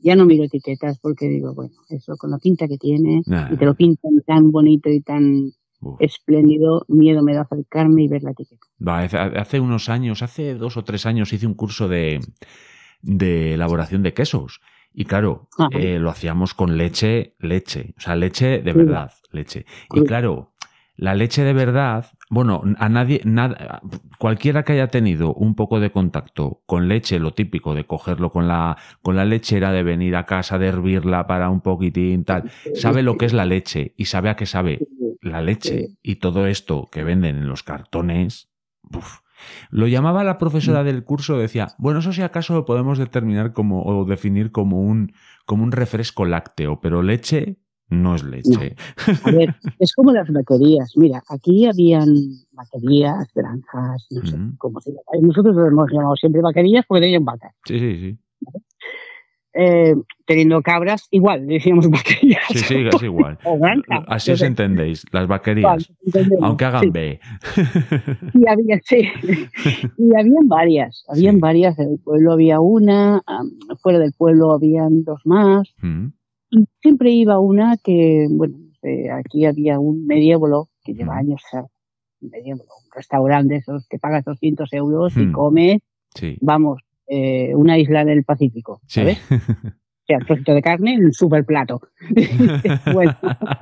ya no miro etiquetas porque digo, bueno, eso con la pinta que tiene, Nah. y te lo pintan tan bonito y tan Uf. espléndido, miedo me da acercarme y ver la etiqueta. Va, hace, hace unos años, hace dos o tres años hice un curso de, de elaboración de quesos. Y claro, Ajá. eh, lo hacíamos con leche, leche. O sea, leche de Sí. verdad, leche. Y Sí. claro, la leche de verdad, bueno, a nadie, nada, cualquiera que haya tenido un poco de contacto con leche, lo típico de cogerlo con la, con la lechera, de venir a casa, de hervirla para un poquitín, tal, sabe lo que es la leche y sabe a qué sabe la leche. Y todo esto que venden en los cartones, uf. Lo llamaba la profesora del curso, decía, bueno, eso si acaso lo podemos determinar como, o definir como un, como un refresco lácteo, pero leche no es leche. No. A ver, es como las vaquerías. Mira, aquí habían vaquerías, granjas, no sé Mm. cómo se llama. Nosotros lo hemos llamado siempre vaquerías porque tenían vacas. Sí, sí, sí. Eh, teniendo cabras, igual, decíamos vaquerías. Sí, sí, es igual. O granjas. Así no os sé. entendéis, las vaquerías. Vale, entendemos, Aunque hagan sí. B. Y había, sí. Y habían varias, habían Sí. varias. En el pueblo había una, am, fuera del pueblo habían dos más. Mm. Y siempre iba una que, bueno, eh, aquí había un mediévolo que lleva Mm. años cerrado. Un mediévolo, un restaurante, esos que pagas doscientos euros y Mm. comes, Sí. vamos, eh, una isla del Pacífico, Sí. ¿sabes? O sea, un trocito de carne en un super plato. Bueno,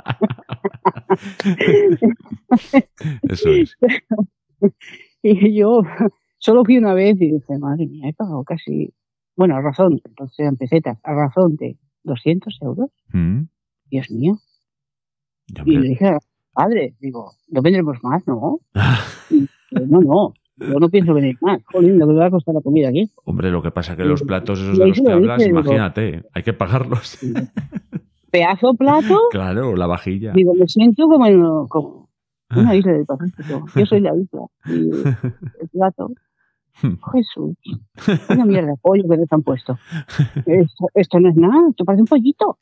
Eso es. y yo solo fui una vez y dije, madre mía, he pagado casi, bueno, a razón, entonces eran pesetas, a razón de doscientos euros, Mm. Dios mío. Ya, Y le hombre. dije a padre, digo, no vendremos más, ¿no? Y, eh, no, no, yo no pienso venir más. Jolín, lo que me va a costar la comida aquí. Hombre, lo que pasa es que Y- los platos esos y de ahí los se que lo hablas, dije, digo, imagínate, hay que pagarlos. pedazo plato, Claro, la vajilla. digo, me siento como en como una isla del Pacífico. Yo soy la isla. Y el plato, Jesús, una mierda de pollo que les han puesto. Esto, esto no es nada, esto parece un pollito.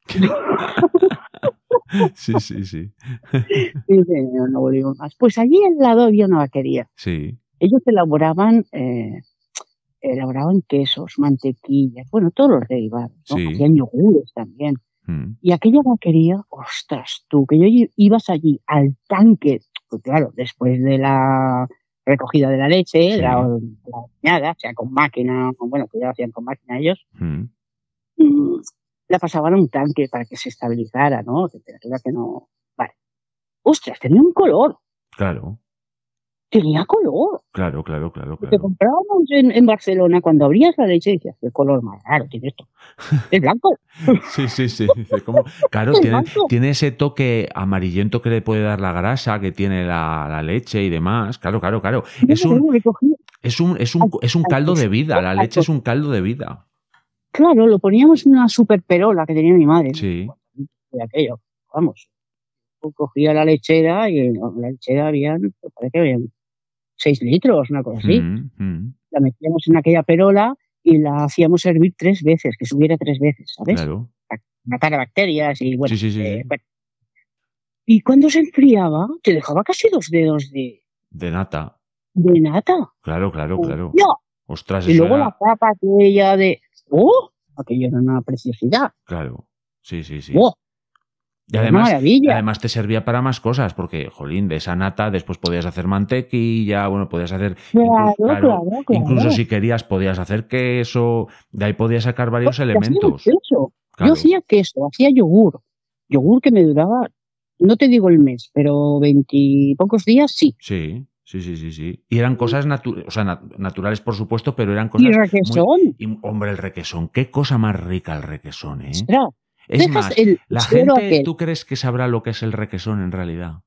Sí, sí, sí. Y dice, no, no volvimos más. Pues allí al lado había una vaquería. Sí. Ellos elaboraban, eh, elaboraban quesos, mantequillas, bueno, todos los derivados, ¿no? Sí. Hacían yogures también. Mm. Y aquella vaquería, ostras, tú, que yo i- ibas allí al tanque, pues claro, después de la recogida de la leche, Sí. la, la bañada, o sea, con máquina, bueno, que ya lo hacían con máquina ellos, Mm. mm, la pasaban a un tanque para que se estabilizara, ¿no? Temperatura que no... Vale. Ostras, tenía un color, Claro, tenía color. claro, claro, claro, Lo que claro. comprábamos en, en Barcelona, cuando abrías la leche, decías, qué color más raro tiene esto. Es blanco. Sí, sí, sí. Dice, ¿cómo? Claro, Es tiene, blanco. tiene ese toque amarillento que le puede dar la grasa, que tiene la, la leche y demás. Claro, claro, claro. Es Yo un, le cogí- es un, es un, es un caldo de vida. La leche es un caldo de vida. Claro, lo poníamos en una super perola que tenía mi madre. Sí. De aquello, vamos. Yo cogía la lechera y en la lechera habían, me parece que habían seis litros, una cosa así. Mm, mm. La metíamos en aquella perola y la hacíamos hervir tres veces, que subiera tres veces, ¿sabes? Claro. Para matar a bacterias y bueno. Sí, sí, sí, eh, sí. bueno. Y cuando se enfriaba, te dejaba casi dos dedos de, De nata. de nata. Claro, claro, claro. ¡Ya! Ostras, Y eso luego era... la tapa aquella de... ¡Oh! Aquello era una preciosidad. Claro. Sí, sí, sí. ¡Oh! Y Era además, una maravilla. además te servía para más cosas, porque, jolín, de esa nata después podías hacer mantequilla, bueno, podías hacer... Claro, incluso, claro, claro. incluso si querías podías hacer queso, de ahí podías sacar varios Yo hacía elementos. queso. Claro. Yo hacía queso, hacía yogur. Yogur que me duraba, no te digo el mes, pero veintipocos días sí. Sí, sí, sí, sí, sí. Y eran cosas natu- o sea, nat- naturales, por supuesto, pero eran Y cosas... requesón. muy- y, hombre, el requesón. Qué cosa más rica el requesón, ¿eh? Ostras, Es dejas más, el la suero gente, aquel. ¿tú crees que sabrá lo que es el requesón en realidad?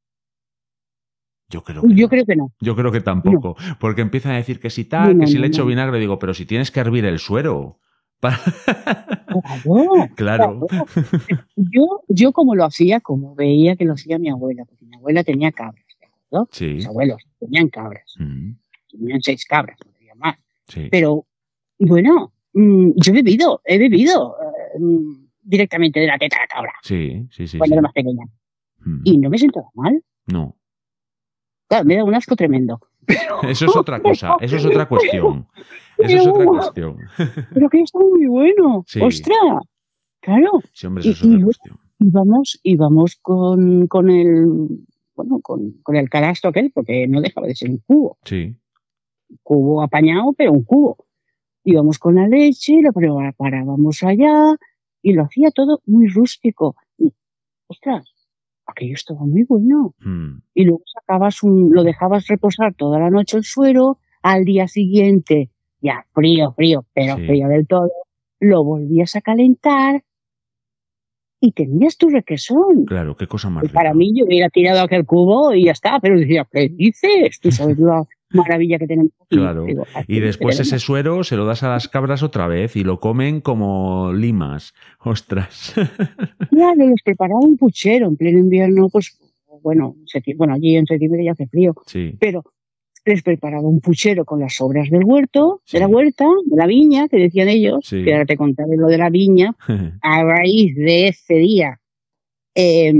Yo creo que Yo no. creo que no. Yo creo que tampoco. Porque empiezan a decir que si tal, No, no, que si no, le echo no. vinagre, digo, pero si tienes que hervir el suero. Pa- Claro, Claro. claro. Yo, yo como lo hacía, como veía que lo hacía mi abuela, porque mi abuela tenía cabras, ¿de acuerdo? Sí. Mis abuelos tenían cabras, Mm, tenían seis cabras, no tenían más. sí. Pero, bueno, mm, yo he bebido, he bebido eh, mm, directamente de la teta de la cabra, Sí, sí, sí. cuando sí. era más pequeña. Mm, Y no me sentaba mal. No. Claro, me da un asco tremendo. Eso es otra cosa. Eso es otra cuestión. Eso es otra Pero, cuestión. pero que está muy bueno. Sí. ¡Ostras! Claro. Sí, hombre, eso Y, es otra y cuestión. íbamos, íbamos con, con el, bueno, con, con el canasto aquel, porque no dejaba de ser un cubo. Sí. Cubo apañado, pero un cubo. Íbamos con la leche, lo preparábamos allá y lo hacía todo muy rústico. Y, ostras, aquello estaba muy bueno. Mm. Y luego sacabas un, lo dejabas reposar toda la noche el suero, al día siguiente, ya frío, frío, pero Sí. frío del todo, lo volvías a calentar y tenías tu requesón. Claro, qué cosa más Y para rica. mí yo hubiera tirado aquel cubo y ya está, pero decía, ¿qué dices? Tú sabes la maravilla que tenemos aquí. Claro. Digo, aquí Y después tenemos. ese suero se lo das a las cabras otra vez y lo comen como limas. Ostras. Claro, les preparaba un puchero en pleno invierno, pues, bueno, septi- bueno, allí en septiembre ya hace frío, Sí. pero les preparaba un puchero con las sobras del huerto, Sí. de la huerta, de la viña, que decían ellos, Sí. que ahora te contaré lo de la viña. A raíz de ese día, eh,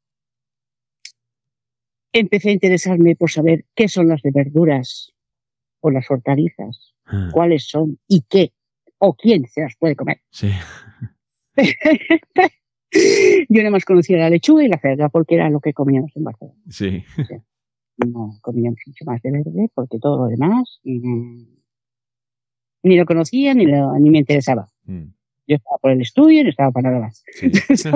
empecé a interesarme por saber qué son las de verduras o las hortalizas, cuáles son y qué o quién se las puede comer. Sí. Yo nada más conocía la lechuga y la cerda porque era lo que comíamos en Barcelona. Sí. No comíamos mucho más de verde porque todo lo demás mm, ni lo conocía ni, lo, ni me interesaba. Mm. Yo estaba por el estudio y no estaba para nada más. Sí.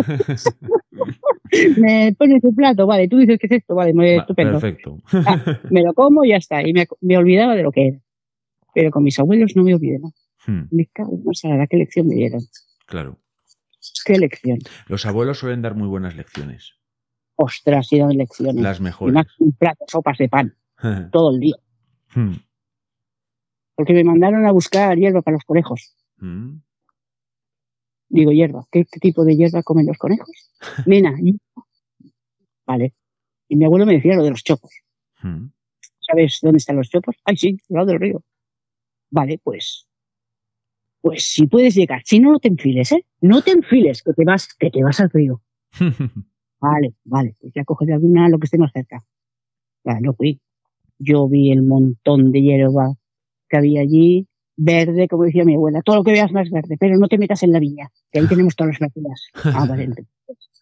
Me pones un plato, vale, tú dices que es esto, vale, muy Va, estupendo. perfecto. Ah, me lo como y ya está. Y me, me olvidaba de lo que era. Pero con mis abuelos no me olvidé más. Hmm, Me cago en más ahora, qué lección me dieron. Claro. Qué lección. Los abuelos suelen dar muy buenas lecciones. Ostras, y dan lecciones. Las Y mejores. más un plato, sopas de pan, todo el día. Hmm, Porque me mandaron a buscar hierba para los conejos. hmm. Digo, hierba, ¿qué, qué tipo de hierba comen los conejos? Nena, y- vale. Y mi abuelo me decía lo de los chopos. Hmm. ¿Sabes dónde están los chopos? Ay, sí, al lado del río. Vale, pues. Pues si puedes llegar. Si no, no te enfiles, ¿eh? No te enfiles, que te vas, que te vas al río. Vale, vale. Pues ya coges alguna lo que esté más cerca. Ya, no fui. Yo vi el montón de hierba que había allí, verde, como decía mi abuela. Todo lo que veas más verde, pero no te metas en la viña, que ahí tenemos todas las verduras. Ah, vale. Entonces.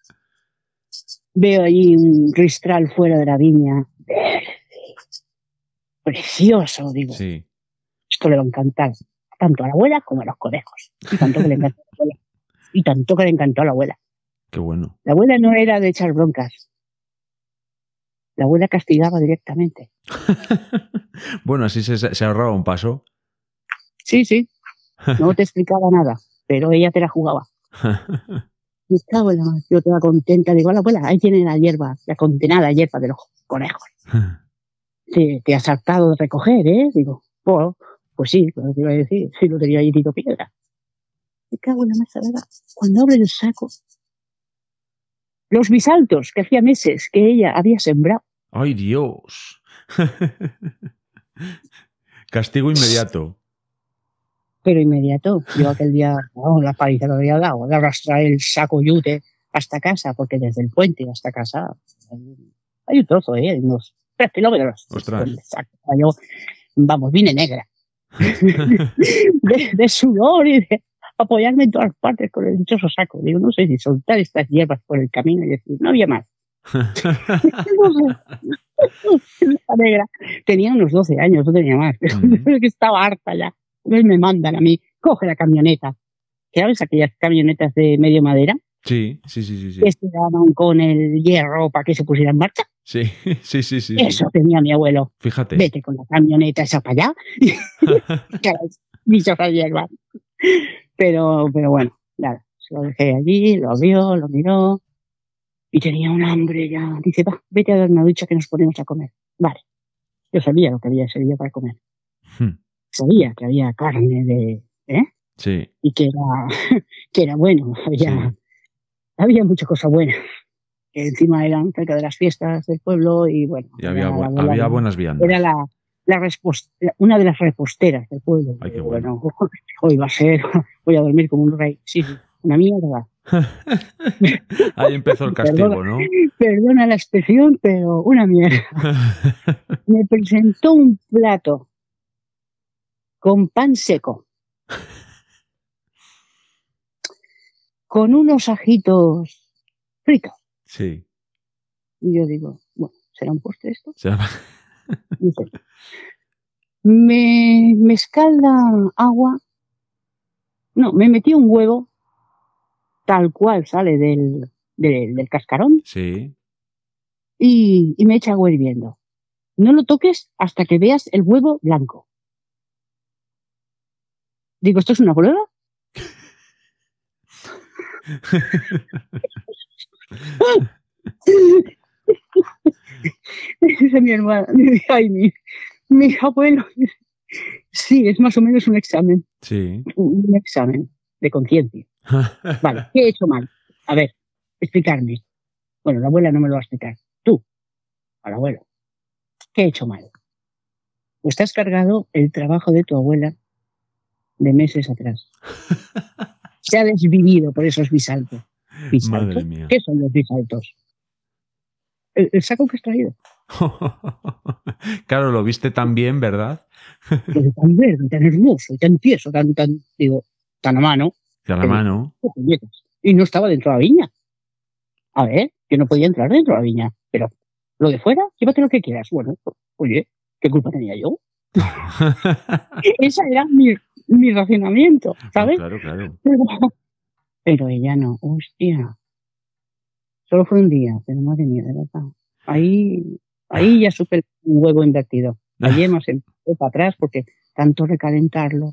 Veo allí un ristral fuera de la viña. Verde. Precioso, digo. Sí. Esto le va a encantar tanto a la abuela como a los conejos. Y tanto que le encantó a la abuela. Y tanto que le encantó a la abuela. Qué bueno. La abuela no era de echar broncas. La abuela castigaba directamente. Bueno, así se, se ahorraba un paso. Sí, sí. No te explicaba nada, pero ella te la jugaba. Me cago en la madre. Yo toda contenta. Digo, la abuela, ahí tiene la hierba, la condenada hierba de los conejos. Sí, te has hartado de recoger, ¿eh? Digo, oh, pues sí, lo que iba a decir. Sí, lo tenía ahí Tito Piedra. Me cago en la mazalada. Cuando abre el saco, los bisaltos que hacía meses que ella había sembrado. ¡Ay, Dios! Castigo inmediato. Pero inmediato. Yo aquel día, oh, la paliza que había dado, de arrastrar el saco yute hasta casa, porque desde el puente hasta casa hay, hay un trozo, ¿eh? Hay unos tres kilómetros. Ostras. Yo, vamos, vine negra. de, de sudor y de apoyarme en todas partes con el dichoso saco. Digo, no sé si soltar estas hierbas por el camino y decir, no había más. No sé. La negra. Tenía unos doce años, no tenía más, pero Mm. que estaba harta ya. Entonces me mandan a mí, coge la camioneta. ¿Sabes aquellas camionetas de medio madera? Sí, sí, sí, sí. Sí, Que se daban con el hierro para que se pusiera en marcha. sí, sí, sí, sí. Eso tenía mi abuelo. Fíjate. Vete con la camioneta esa para allá. Que las dichosas hierbas. Pero, pero bueno, nada. Se lo dejé allí, lo vio, lo miró. Y tenía un hambre ya. Dice, va, vete a dar una ducha que nos ponemos a comer. Vale. Yo sabía lo que había ese día para comer. Hmm. Sabía que había carne de, ¿eh? Sí, Y que era, que era bueno. Había, sí. había mucha cosa buena. Que encima eran cerca de las fiestas del pueblo y bueno. Y había, era bu- la abuela- había buenas viandas. Era la, la respos- una de las reposteras del pueblo. Ay, qué Y bueno. hoy va a ser, voy a dormir como un rey. Sí, sí, una mierda. Ahí empezó el castigo, ¿no? Perdona la expresión, pero una mierda. Me presentó un plato con pan seco, con unos ajitos fritos. Sí. Y yo digo, bueno, ¿será un postre esto? ¿Será? Dice, me, me escalda agua. No, me metí un huevo tal cual sale del, del, del cascarón Sí. y, y me echa agua hirviendo. No lo toques hasta que veas el huevo blanco. Digo, ¿esto es una prueba? Dice mi hermana, ay, mi, mi abuelo. Sí, es más o menos un examen. Sí. Un examen de conciencia. Vale, ¿qué he hecho mal? A ver, explicarme. Bueno, la abuela no me lo va a explicar. Tú, al abuelo, ¿qué he hecho mal? Pues te has cargado el trabajo de tu abuela de meses atrás. Se ha desvivido por esos bisaltos. ¿Bisaltos? Madre mía. ¿Qué son los bisaltos? El, el saco que has traído. Claro, lo viste tan bien, ¿verdad? Lo de tan verde, tan hermoso, y tan tieso, tan, tan, digo, tan a mano. Que a la mano. Y no estaba dentro de la viña. A ver, yo no podía entrar dentro de la viña, pero lo de fuera, llévate lo que quieras. Bueno, pues, oye, ¿qué culpa tenía yo? Ese era mi, mi racionamiento, ¿sabes? No, claro, claro. Pero, pero ella no, hostia. Solo fue un día, pero madre mía, de verdad. Ahí, ahí ya supe un huevo invertido. La yema se fue para atrás porque tanto recalentarlo.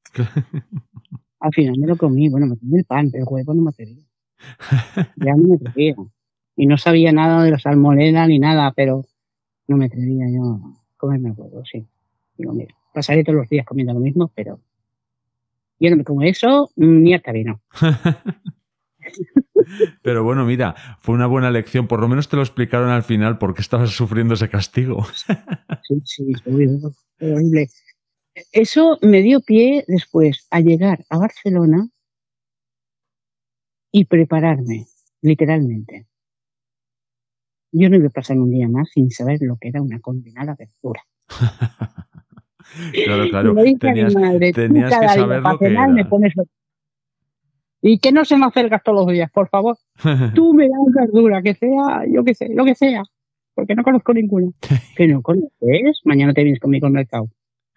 Al final me lo comí, bueno, me comí el pan, pero el huevo no me atrevía. Ya no me atrevía. Y no sabía nada de la salmonela ni nada, pero no me atrevía yo a comerme el huevo, sí. Digo, mira, pasaré todos los días comiendo lo mismo, pero yo no me como eso ni hasta vino. Pero bueno, mira, fue una buena lección. Por lo menos te lo explicaron al final por qué estabas sufriendo ese castigo. Sí, sí, es horrible. Eso me dio pie después a llegar a Barcelona y prepararme, literalmente. Yo no iba a pasar un día más sin saber lo que era una condenada verdura. Claro, claro. Me dice Tenías, mi madre, tenías tú que cada saber día lo que para cenar era. me pones... Y que no se me acercas todos los días, por favor. Tú me das verdura, que sea, yo que sé, lo que sea. Porque no conozco ninguna. ¿Que no conoces? Mañana te vienes conmigo al mercado.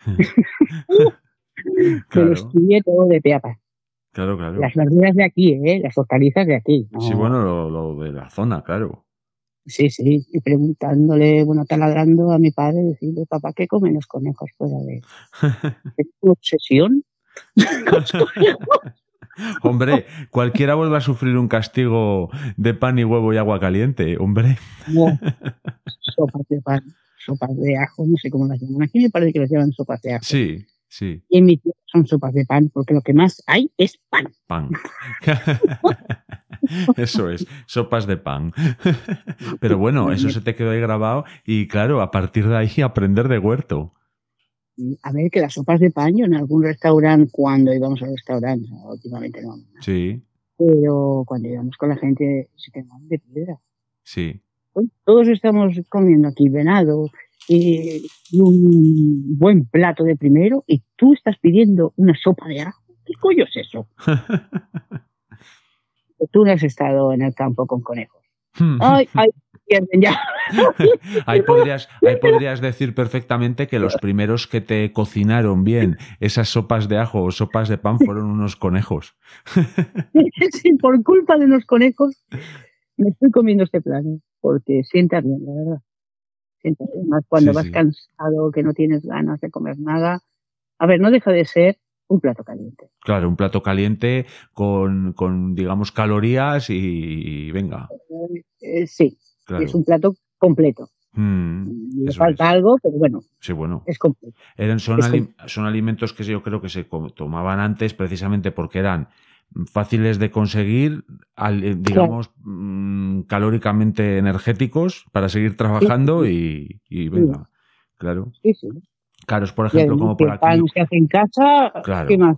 Me lo Claro, estudié todo de pe a pa. claro, claro. Las verduras de aquí, ¿eh? Las hortalizas de aquí. ¿no? Sí, bueno, lo, lo de la zona, claro. Sí, sí. Y preguntándole, bueno, taladrando a mi padre, decirle, papá, ¿qué comen los conejos fuera de... ¿Es tu obsesión? Los conejos. Hombre, cualquiera vuelve a sufrir un castigo de pan y huevo y agua caliente, hombre. No, sopas de pan, sopas de ajo, no sé cómo las llaman. Aquí me parece que las llaman sopas de ajo. Sí, sí. Y en mi tierra son sopas de pan, porque lo que más hay es pan. Pan. Eso es, sopas de pan. Pero bueno, eso se te quedó ahí grabado y claro, a partir de ahí aprender de huerto. A ver, que las sopas de pan, yo en algún restaurante, cuando íbamos al restaurante, últimamente no, Sí, pero cuando íbamos con la gente se quemaban de piedra. sí. Todos estamos comiendo aquí venado y, y un buen plato de primero y tú estás pidiendo una sopa de ajo. ¿Qué coño es eso? Tú no has estado en el campo con conejos. Ay, ay, pierden ya. Ahí podrías, ahí podrías decir perfectamente que los primeros que te cocinaron bien esas sopas de ajo o sopas de pan fueron unos conejos. Sí, por culpa de unos conejos me estoy comiendo este plato, porque sienta bien, la verdad. Sienta bien, más cuando Sí, vas sí. cansado, que no tienes ganas de comer nada. A ver, no deja de ser un plato caliente. Claro, un plato caliente con, con digamos, calorías y, y venga. Eh, sí, Claro. es un plato completo. Mm, Le eso falta es. algo, pero bueno, Sí, bueno. es completo. Eran, son, Es ali- son alimentos que yo creo que se co- tomaban antes precisamente porque eran fáciles de conseguir, al- eh, digamos, mm, calóricamente energéticos para seguir trabajando y, y venga, claro. Sí, sí. Caros, por Y ejemplo, además, como que por el pan aquí. se hace en casa, Claro. ¿qué más?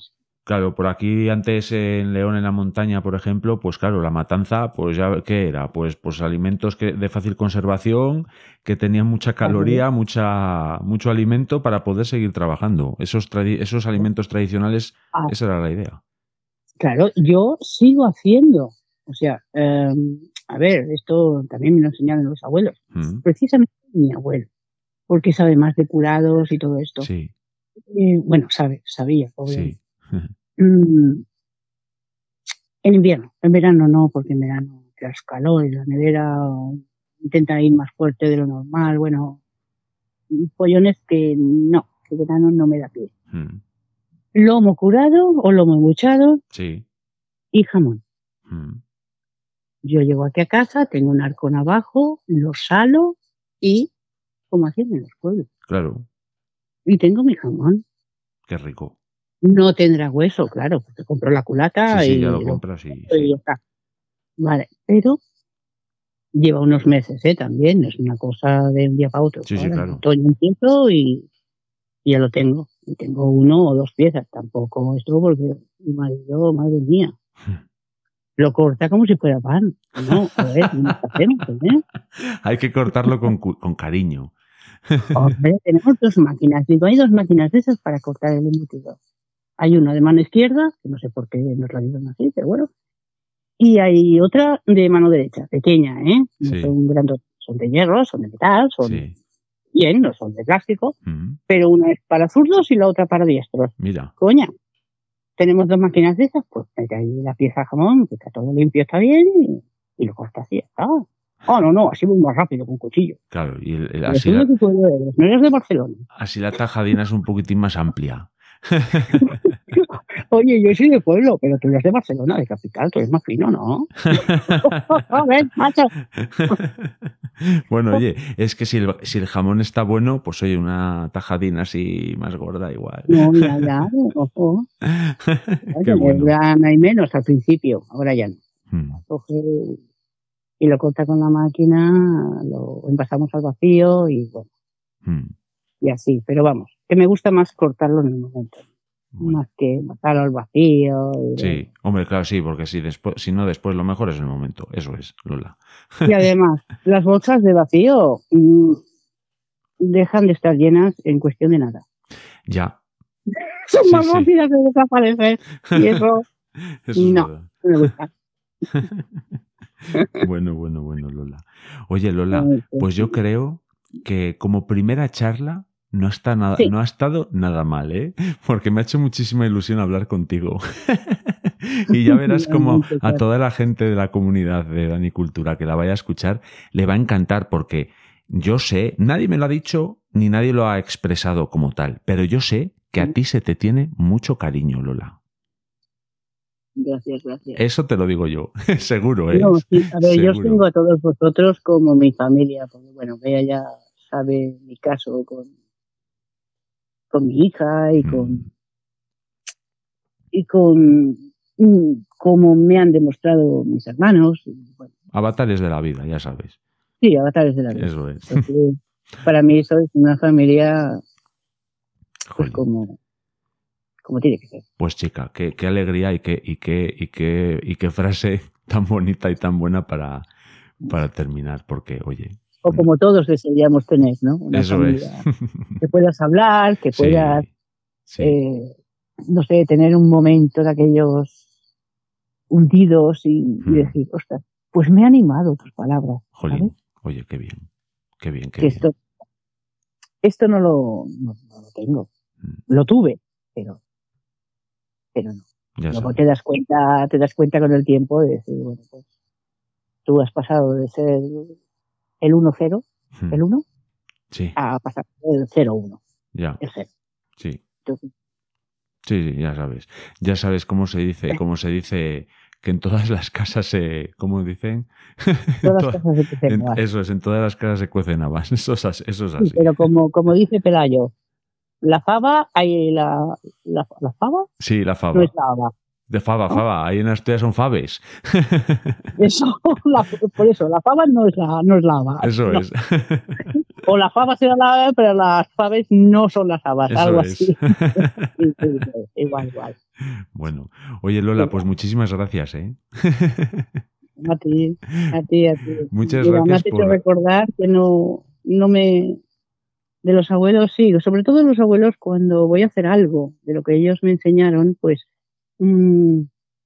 Claro, por aquí antes en León, en la montaña, por ejemplo, pues claro, la matanza, pues ya, ¿qué era? Pues, pues alimentos que, de fácil conservación, que tenían mucha caloría, mucha, mucho alimento para poder seguir trabajando. Esos, tradi- esos alimentos tradicionales, Ah, esa era la idea. claro, yo sigo haciendo. O sea, eh, a ver, esto también me lo enseñaron los abuelos. Mm, Precisamente mi abuelo, porque sabe más de curados y todo esto. sí, Eh, bueno, sabe, sabía, obviamente. sí. Mm, en invierno, en verano no, porque en verano las calores, la nevera intenta ir más fuerte de lo normal. Bueno, pollones que no, que verano no me da pie. Mm, Lomo curado o lomo embuchado sí. y jamón. Mm, Yo llego aquí a casa, tengo un arcón abajo, lo salo y como hacían en los pueblos. claro, Y tengo mi jamón. qué rico. No tendrá hueso, claro, porque compro la culata Sí, sí, y ya lo lo compras, sí, y sí. ya está. Vale, pero lleva unos meses, ¿eh? También, no es una cosa de un día para otro. Sí, sí, Ahora en claro. otoño empiezo y, y ya lo tengo. Y tengo uno o dos piezas, tampoco esto porque mi marido, madre mía, lo corta como si fuera pan. No, a ver, no nos hacemos, ¿eh? Hay que cortarlo con, cu- con cariño. Hombre, tenemos dos máquinas. Digo, hay dos máquinas de esas para cortar el embutido. Hay una de mano izquierda, que no sé por qué nos la dieron así, pero bueno. Y hay otra de mano derecha, pequeña, ¿eh? No Sí, son grandes, son de hierro, son de metal, son sí. bien, no son de plástico, Mm, pero una es para zurdos y la otra para diestros. mira, Coña, tenemos dos máquinas de esas, pues mete ahí la pieza de jamón, que está todo limpio, está bien, y, y lo cortas y ya está. Oh, no, no, así voy más rápido con cuchillo. claro. Y el- el- Pero así, tú la, de qué pueblo eres, no eres de Barcelona. así la tajadina es un poquitín más amplia. Oye, yo soy de pueblo, pero tú eres de Barcelona, de capital, tú eres más fino, ¿no? A ver, macho. Bueno, oye, es que si el, si el jamón está bueno, pues oye, una tajadina así más gorda igual. No, ya, ya, ojo. Qué bueno. Ya no hay menos al principio, ahora ya no. Mm, Coge y lo corta con la máquina, lo envasamos al vacío y bueno, mm, y así. Pero vamos, que me gusta más cortarlo en el momento, bueno. más que envasarlo al vacío. Y, Sí, hombre, claro, sí, porque si, después, si no, después lo mejor es el momento. Eso es, Lola. y además, las bolsas de vacío mm, dejan de estar llenas en cuestión de nada. Ya. Son Sí, más sí. rápidas de desaparecer. Y eso, Eso es no, verdad. no me gusta. Bueno, bueno, bueno, Lola. Oye, Lola, pues yo creo que como primera charla no está nada, Sí. no ha estado nada mal, ¿eh? Porque me ha hecho muchísima ilusión hablar contigo. Y ya verás como a toda la gente de la comunidad de Danicultura que la vaya a escuchar le va a encantar porque yo sé, nadie me lo ha dicho ni nadie lo ha expresado como tal, pero yo sé que a ti se te tiene mucho cariño, Lola. Gracias, gracias. Eso te lo digo yo, seguro, ¿eh? No, sí, a ver, yo os Seguro. tengo a todos vosotros como mi familia, porque bueno, Bea ya sabe mi caso con, con mi hija y con Mm, y con mm, como me han demostrado mis hermanos. Y, bueno, avatares de la vida, ya sabes. sí, avatares de la vida. Eso es. Entonces, para mí sois una familia pues Jolín. como, como tiene que ser. Pues chica, qué, qué alegría y qué, y, qué, y, qué, y qué frase tan bonita y tan buena para, para terminar, porque, oye, O como todos desearíamos tener, ¿no? Una eso familia es. que puedas hablar, que Sí, puedas, sí. eh, no sé, tener un momento de aquellos hundidos y, y Mm. decir, ostras, pues me ha animado tus palabras, ¿sabes? Jolín, oye, qué bien, qué bien, qué Que bien. esto, esto no lo, no, no lo tengo. Mm, Lo tuve, pero, pero no. Ya Luego sabes. te das cuenta, te das cuenta con el tiempo de decir, bueno, pues tú has pasado de ser el uno cero, Mm, el uno, Sí, a pasar del cero uno, ya, el cero. sí. Entonces, Sí, sí, ya sabes. Ya sabes cómo se dice, cómo se dice que en todas las casas se, ¿cómo dicen? En todas toda- las cosas se cuecen en- habas. eso es, en todas las casas se cuecen habas. Eso es, as- eso es Sí, así. pero como, como dice Pelayo, la fava, hay la, la, la fava Sí, la no fava. es la haba. De fava, ¿no? fava. Ahí en Asturias son faves. Eso, la- por eso, la fava no es la, no es la haba. Eso No. es. O las fabas eran las aves, pero las faves no son las habas, Eso algo es. así. Sí, sí, sí, igual, igual. Bueno, oye Lola, pues muchísimas gracias, ¿eh? A ti, a ti, a ti. Muchas Mira, me gracias has hecho por... recordar que no, no me... De los abuelos, sí, sobre todo de los abuelos, cuando voy a hacer algo de lo que ellos me enseñaron, pues mmm,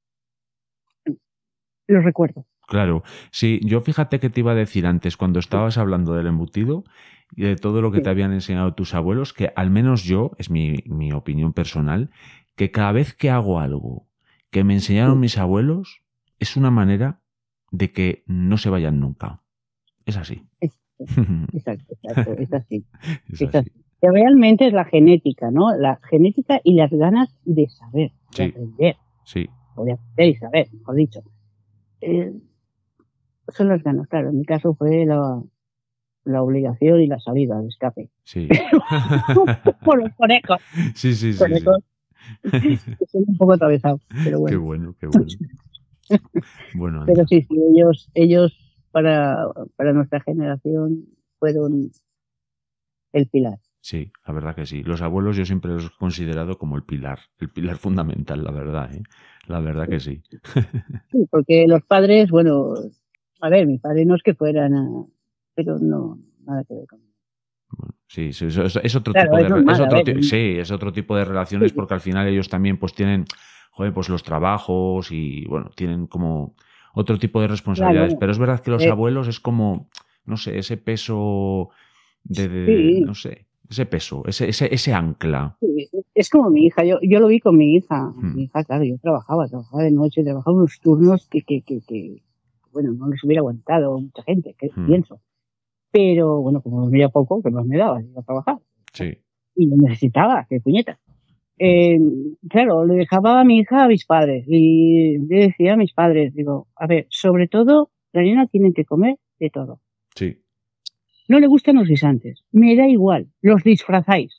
los recuerdo. Claro, sí, yo fíjate que te iba a decir antes, cuando estabas hablando del embutido y de todo lo que Sí. te habían enseñado tus abuelos, que al menos yo, es mi, mi opinión personal, que cada vez que hago algo que me enseñaron Sí. mis abuelos, es una manera de que no se vayan nunca. Es así. Exacto, exacto, es así. Es Es así. así. Que realmente es la genética, ¿no? La genética y las ganas de saber, de Sí, aprender, sí, o de aprender y saber, mejor dicho. Eh, son las ganas, claro. En mi caso fue la, la obligación y la salida de escape. sí. Por los conejos. Sí, sí, sí, Conejos. sí. Que son un poco atravesados, pero Qué bueno. bueno, qué bueno. Bueno, Pero anda. sí, sí, ellos, ellos para, para nuestra generación fueron el pilar. Sí, la verdad que sí. Los abuelos yo siempre los he considerado como el pilar, el pilar fundamental, la verdad, ¿eh? La verdad que sí. Sí, porque los padres, bueno, a ver, mi padre no es que fueran, a, pero no, nada que ver con eso. Bueno, sí, sí, es, es- es otro Claro, tipo es de re- es normal, a otro ver. ti- sí, es otro tipo de relaciones Sí, porque al final ellos también pues tienen, joder, pues los trabajos y bueno, tienen como otro tipo de responsabilidades. claro, Pero es verdad que los eh, abuelos es como, no sé, ese peso de, de- sí, no sé, ese peso, ese, ese, ese ancla. sí, es como mi hija, yo, yo lo vi con mi hija. Hmm, Mi hija, claro, yo trabajaba, trabajaba de noche, trabajaba unos turnos que, que, que, que bueno, no les hubiera aguantado mucha gente, que hmm, pienso. Pero bueno, como dormía poco, que más me daba, iba a trabajar. sí. Y lo necesitaba, qué puñeta. Eh, claro, le dejaba a mi hija a mis padres y le decía a mis padres, digo, a ver, sobre todo, la niña tiene que comer de todo. Sí. No le gustan los guisantes, me da igual, los disfrazáis,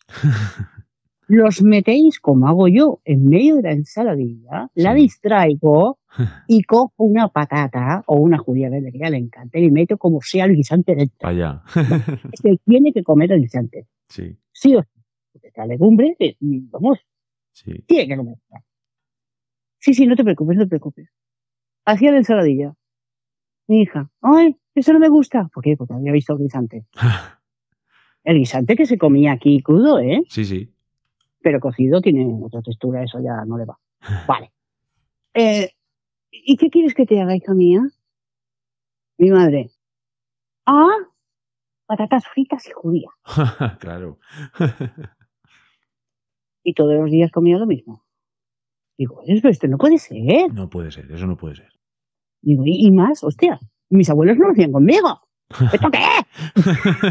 los metéis como hago yo en medio de la ensaladilla, la Sí. distraigo y cojo una patata o una judía verde que ya le encanta y meto como sea el guisante dentro. Vaya. Se tiene que comer el guisante, Sí, sí o sí. Porque la legumbre, eh, vamos, sí. tiene que comer. Sí, sí, no te preocupes, no te preocupes. Hacía la ensaladilla. Mi hija, ay, eso no me gusta. ¿Por qué? Porque había visto el guisante. El guisante que se comía aquí crudo, ¿eh? Sí, sí. Pero cocido tiene otra textura, eso ya no le va. Vale. Eh, ¿Y qué quieres que te haga, hija mía? Mi madre. Ah, patatas fritas y judía. Claro. Y todos los días comía lo mismo. Digo, eso esto no puede ser. No puede ser, eso no puede ser. Digo, y, y más, hostia, mis abuelos no lo hacían conmigo. ¿Esto qué es?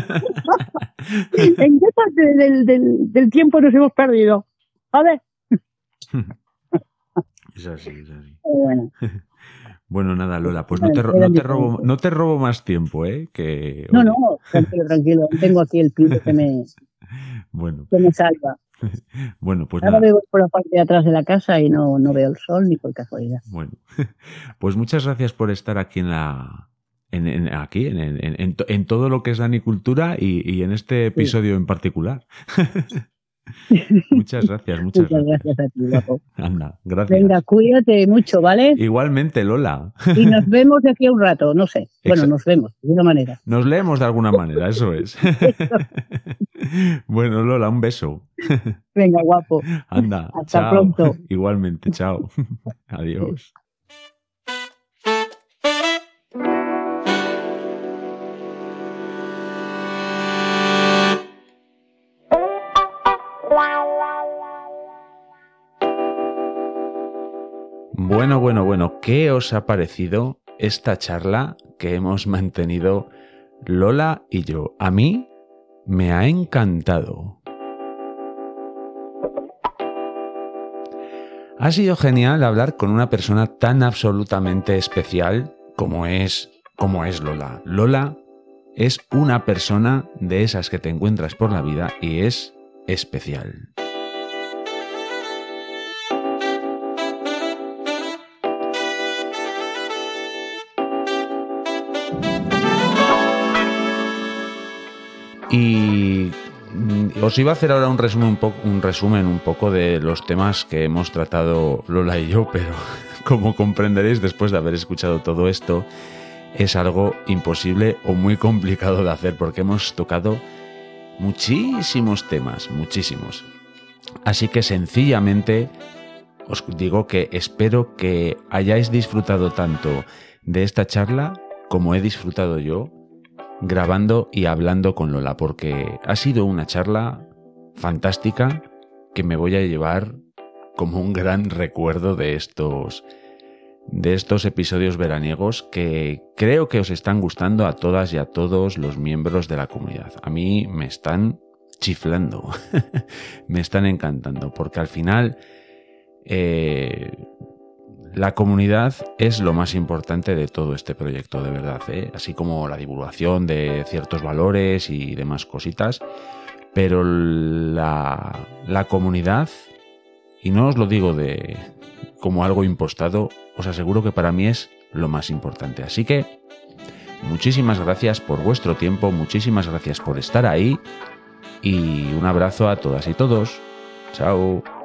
¿En qué parte del, del, del tiempo nos hemos perdido? A ver. Es así, es así. Bueno, Bueno, nada, Lola, pues no te, ro- eran no te robo, diferentes. no te robo más tiempo, ¿eh? Que, No, oye, no, tranquilo, tranquilo. Tengo aquí el pibe que me, bueno, que me salva. bueno, pues Ahora nada, veo por la parte de atrás de la casa y no, no veo el sol ni por casualidad. bueno, pues muchas gracias por estar aquí en la, en, en- aquí, en, en, en to- en todo lo que es Danicultura y, y en este episodio en particular. Muchas gracias, muchas Muchas gracias. gracias a ti, guapo. Anda, gracias. Venga, cuídate mucho, ¿vale? Igualmente, Lola. Y nos vemos de aquí a un rato, no sé. Bueno, Exa- nos vemos, de una manera. Nos leemos de alguna manera, eso es. Bueno, Lola, un beso. Venga, guapo. Anda, Hasta chao. pronto. Igualmente, chao. Adiós. Bueno, bueno, bueno, ¿qué os ha parecido esta charla que hemos mantenido Lola y yo? A mí me ha encantado. Ha sido genial hablar con una persona tan absolutamente especial como es, como es Lola. Lola es una persona de esas que te encuentras por la vida y es especial. Y os iba a hacer ahora un resumen un, poco, un resumen un poco de los temas que hemos tratado Lola y yo, pero como comprenderéis después de haber escuchado todo esto, es algo imposible o muy complicado de hacer porque hemos tocado muchísimos temas, muchísimos. Así que sencillamente os digo que espero que hayáis disfrutado tanto de esta charla como he disfrutado yo grabando y hablando con Lola, porque ha sido una charla fantástica que me voy a llevar como un gran recuerdo de estos, de estos episodios veraniegos que creo que os están gustando a todas y a todos los miembros de la comunidad. A mí me están chiflando, me están encantando, porque al final eh, la comunidad es lo más importante de todo este proyecto, de verdad, ¿eh? Así como la divulgación de ciertos valores y demás cositas, pero la, la comunidad, y no os lo digo de como algo impostado, os aseguro que para mí es lo más importante. Así que muchísimas gracias por vuestro tiempo, muchísimas gracias por estar ahí y un abrazo a todas y todos. Chao.